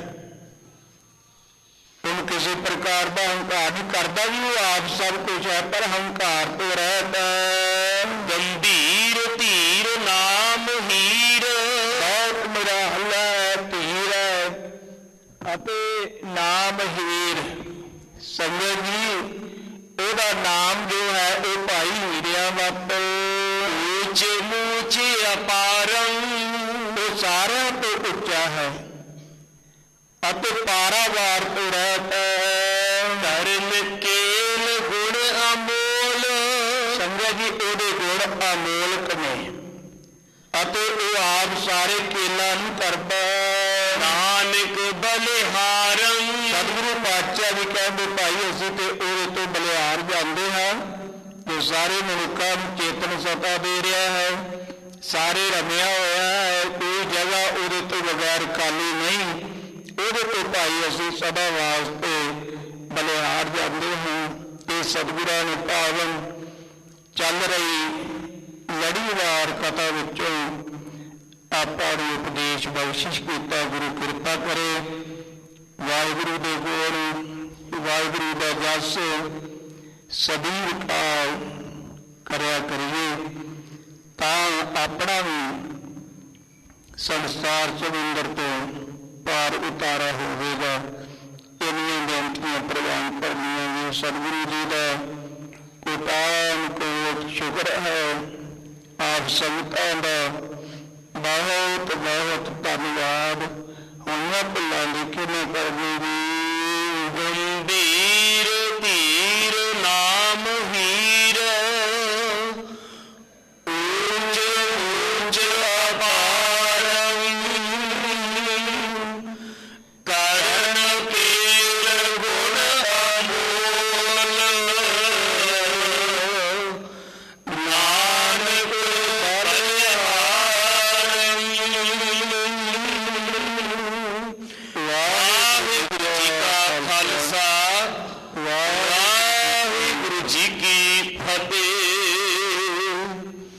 ਉਹਨੂੰ ਕਿਸੇ ਪ੍ਰਕਾਰ ਦਾ ਹੰਕਾਰ ਨਹੀਂ ਕਰਦਾ, ਵੀ ਉਹ ਆਪ ਸਭ ਕੁਝ ਹੈ, ਪਰ ਹੰਕਾਰ ਤੋਂ ਰਹਿਤ ਹੈ। ਗੰਭੀਰ ਧੀਰ ਨਾਮ ਹੀਰ। ਬਹੁਤ ਨਿਰਾਲਾ ਹੈ, ਧੀਰ ਹੈ ਅਤੇ ਨਾਮ ਹੀਰ। ਸੰਗਤ ਜੀ ਉਹਦਾ ਨਾਮ ਜੋ ਹੈ ਉਹ ਭਾਈ ਹੀਰਿਆਂ ਵੱਤ। ਊਚ ਮੂਚ ਅਪਾਰੰ। ਉਹ ਸਾਰਿਆਂ ਤੋਂ ਉੱਚਾ ਹੈ ਅਤੇ ਪਾਰਾਵਾਰ ਤੋਂ ਰਹਿਤ ਹੈ। ਧਰਮ ਕੇਲ ਗੁਣ ਅਮੋਲ। ਸੰਗਤ ਜੀ ਉਹਦੇ ਗੁਣ ਅਮੋਲਕ ਨੇ ਅਤੇ ਉਹ ਆਪ ਸਾਰੇ ਕੇਲਾਂ ਨੂੰ ਕਰਦਾ। ਨਾਨਕ ਬਲਿਹਾਰੰ। ਸਤਿਗੁਰੂ ਪਾਤਸ਼ਾਹ ਵੀ ਕਹਿੰਦੇ ਭਾਈ ਅਸੀਂ ਤੇ ਉਹਦੇ ਤੋਂ ਬਲਿਹਾਰ ਜਾਂਦੇ ਹਾਂ ਜੋ ਸਾਰੇ ਮਨੁੱਖਾਂ ਨੂੰ ਚੇਤਨ ਸਤਾ ਦੇ ਰਿਹਾ ਹੈ, ਸਾਰੇ ਰਮਿਆ ਹੋਇਆ ਹੈ, ਕੋਈ ਜਗ੍ਹਾ ਉਹਦੇ ਤੋਂ ਬਗੈਰ ਖਾਲੀ ਨਹੀਂ। ਉਹਦੇ ਤੋਂ ਭਾਈ ਅਸੀਂ ਸਦਾ ਵਾਸਤੇ ਬਲਿਹਾਰ ਜਾਂਦੇ ਹਾਂ। ਇਹ ਸਤਿਗੁਰਾਂ ਨੇ ਪਾਵਨ ਚੱਲ ਰਹੀ ਲੜੀਵਾਰ ਕਥਾ ਵਿੱਚੋਂ ਆਪਾਂ ਨੂੰ ਉਪਦੇਸ਼ ਬਖਸ਼ਿਸ਼ ਕੀਤਾ। ਗੁਰੂ ਕਿਰਪਾ ਕਰੇ। ਵਾਹਿਗੁਰੂ ਦੇ ਗੁਣ, ਵਾਹਿਗੁਰੂ ਦਾ ਜਸ ਸਦੀਵ ਕਾਲ ਕਰਿਆ ਕਰੀਏ ਤਾਂ ਆਪਣਾ ਵੀ ਸੰਸਾਰ ਸਮੁੰਦਰ ਤੋਂ ਪਾਰ ਉਤਾਰਾ ਹੋਵੇਗਾ। ਇੰਨੀਆਂ ਬੇਨਤੀਆਂ ਪ੍ਰਵਾਨ ਕਰਨੀਆਂ ਜੀ। ਸਤਿਗੁਰੂ ਜੀ ਦਾ ਕੋਟਾਨ ਕੋਟ ਸ਼ੁਕਰ ਹੈ। ਆਪ ਸੰਗਤਾਂ ਦਾ ਬਹੁਤ ਬਹੁਤ ਧੰਨਵਾਦ। ਹੋਈਆਂ ਭੁੱਲਾਂ ਦੀ ਖਿਮਾ ਕਰਨੀ ਜੀ। ਗੰਭੀਰ ਧੀਰ ਨਾਮ ਹੀਰ। ਊਚ ਊਚ ਅਪਾਰੰ। ਕਰਨ ਕੇਲ ਗੁਣ ਅਮੋਲ। ਨਾਨਕ ਬਲਿਹਾਰੰ। ਵਾਹਿਗੁਰੂ ਜੀ ਕਾ ਖਾਲਸਾ, ਵਾਹਿਗੁਰੂ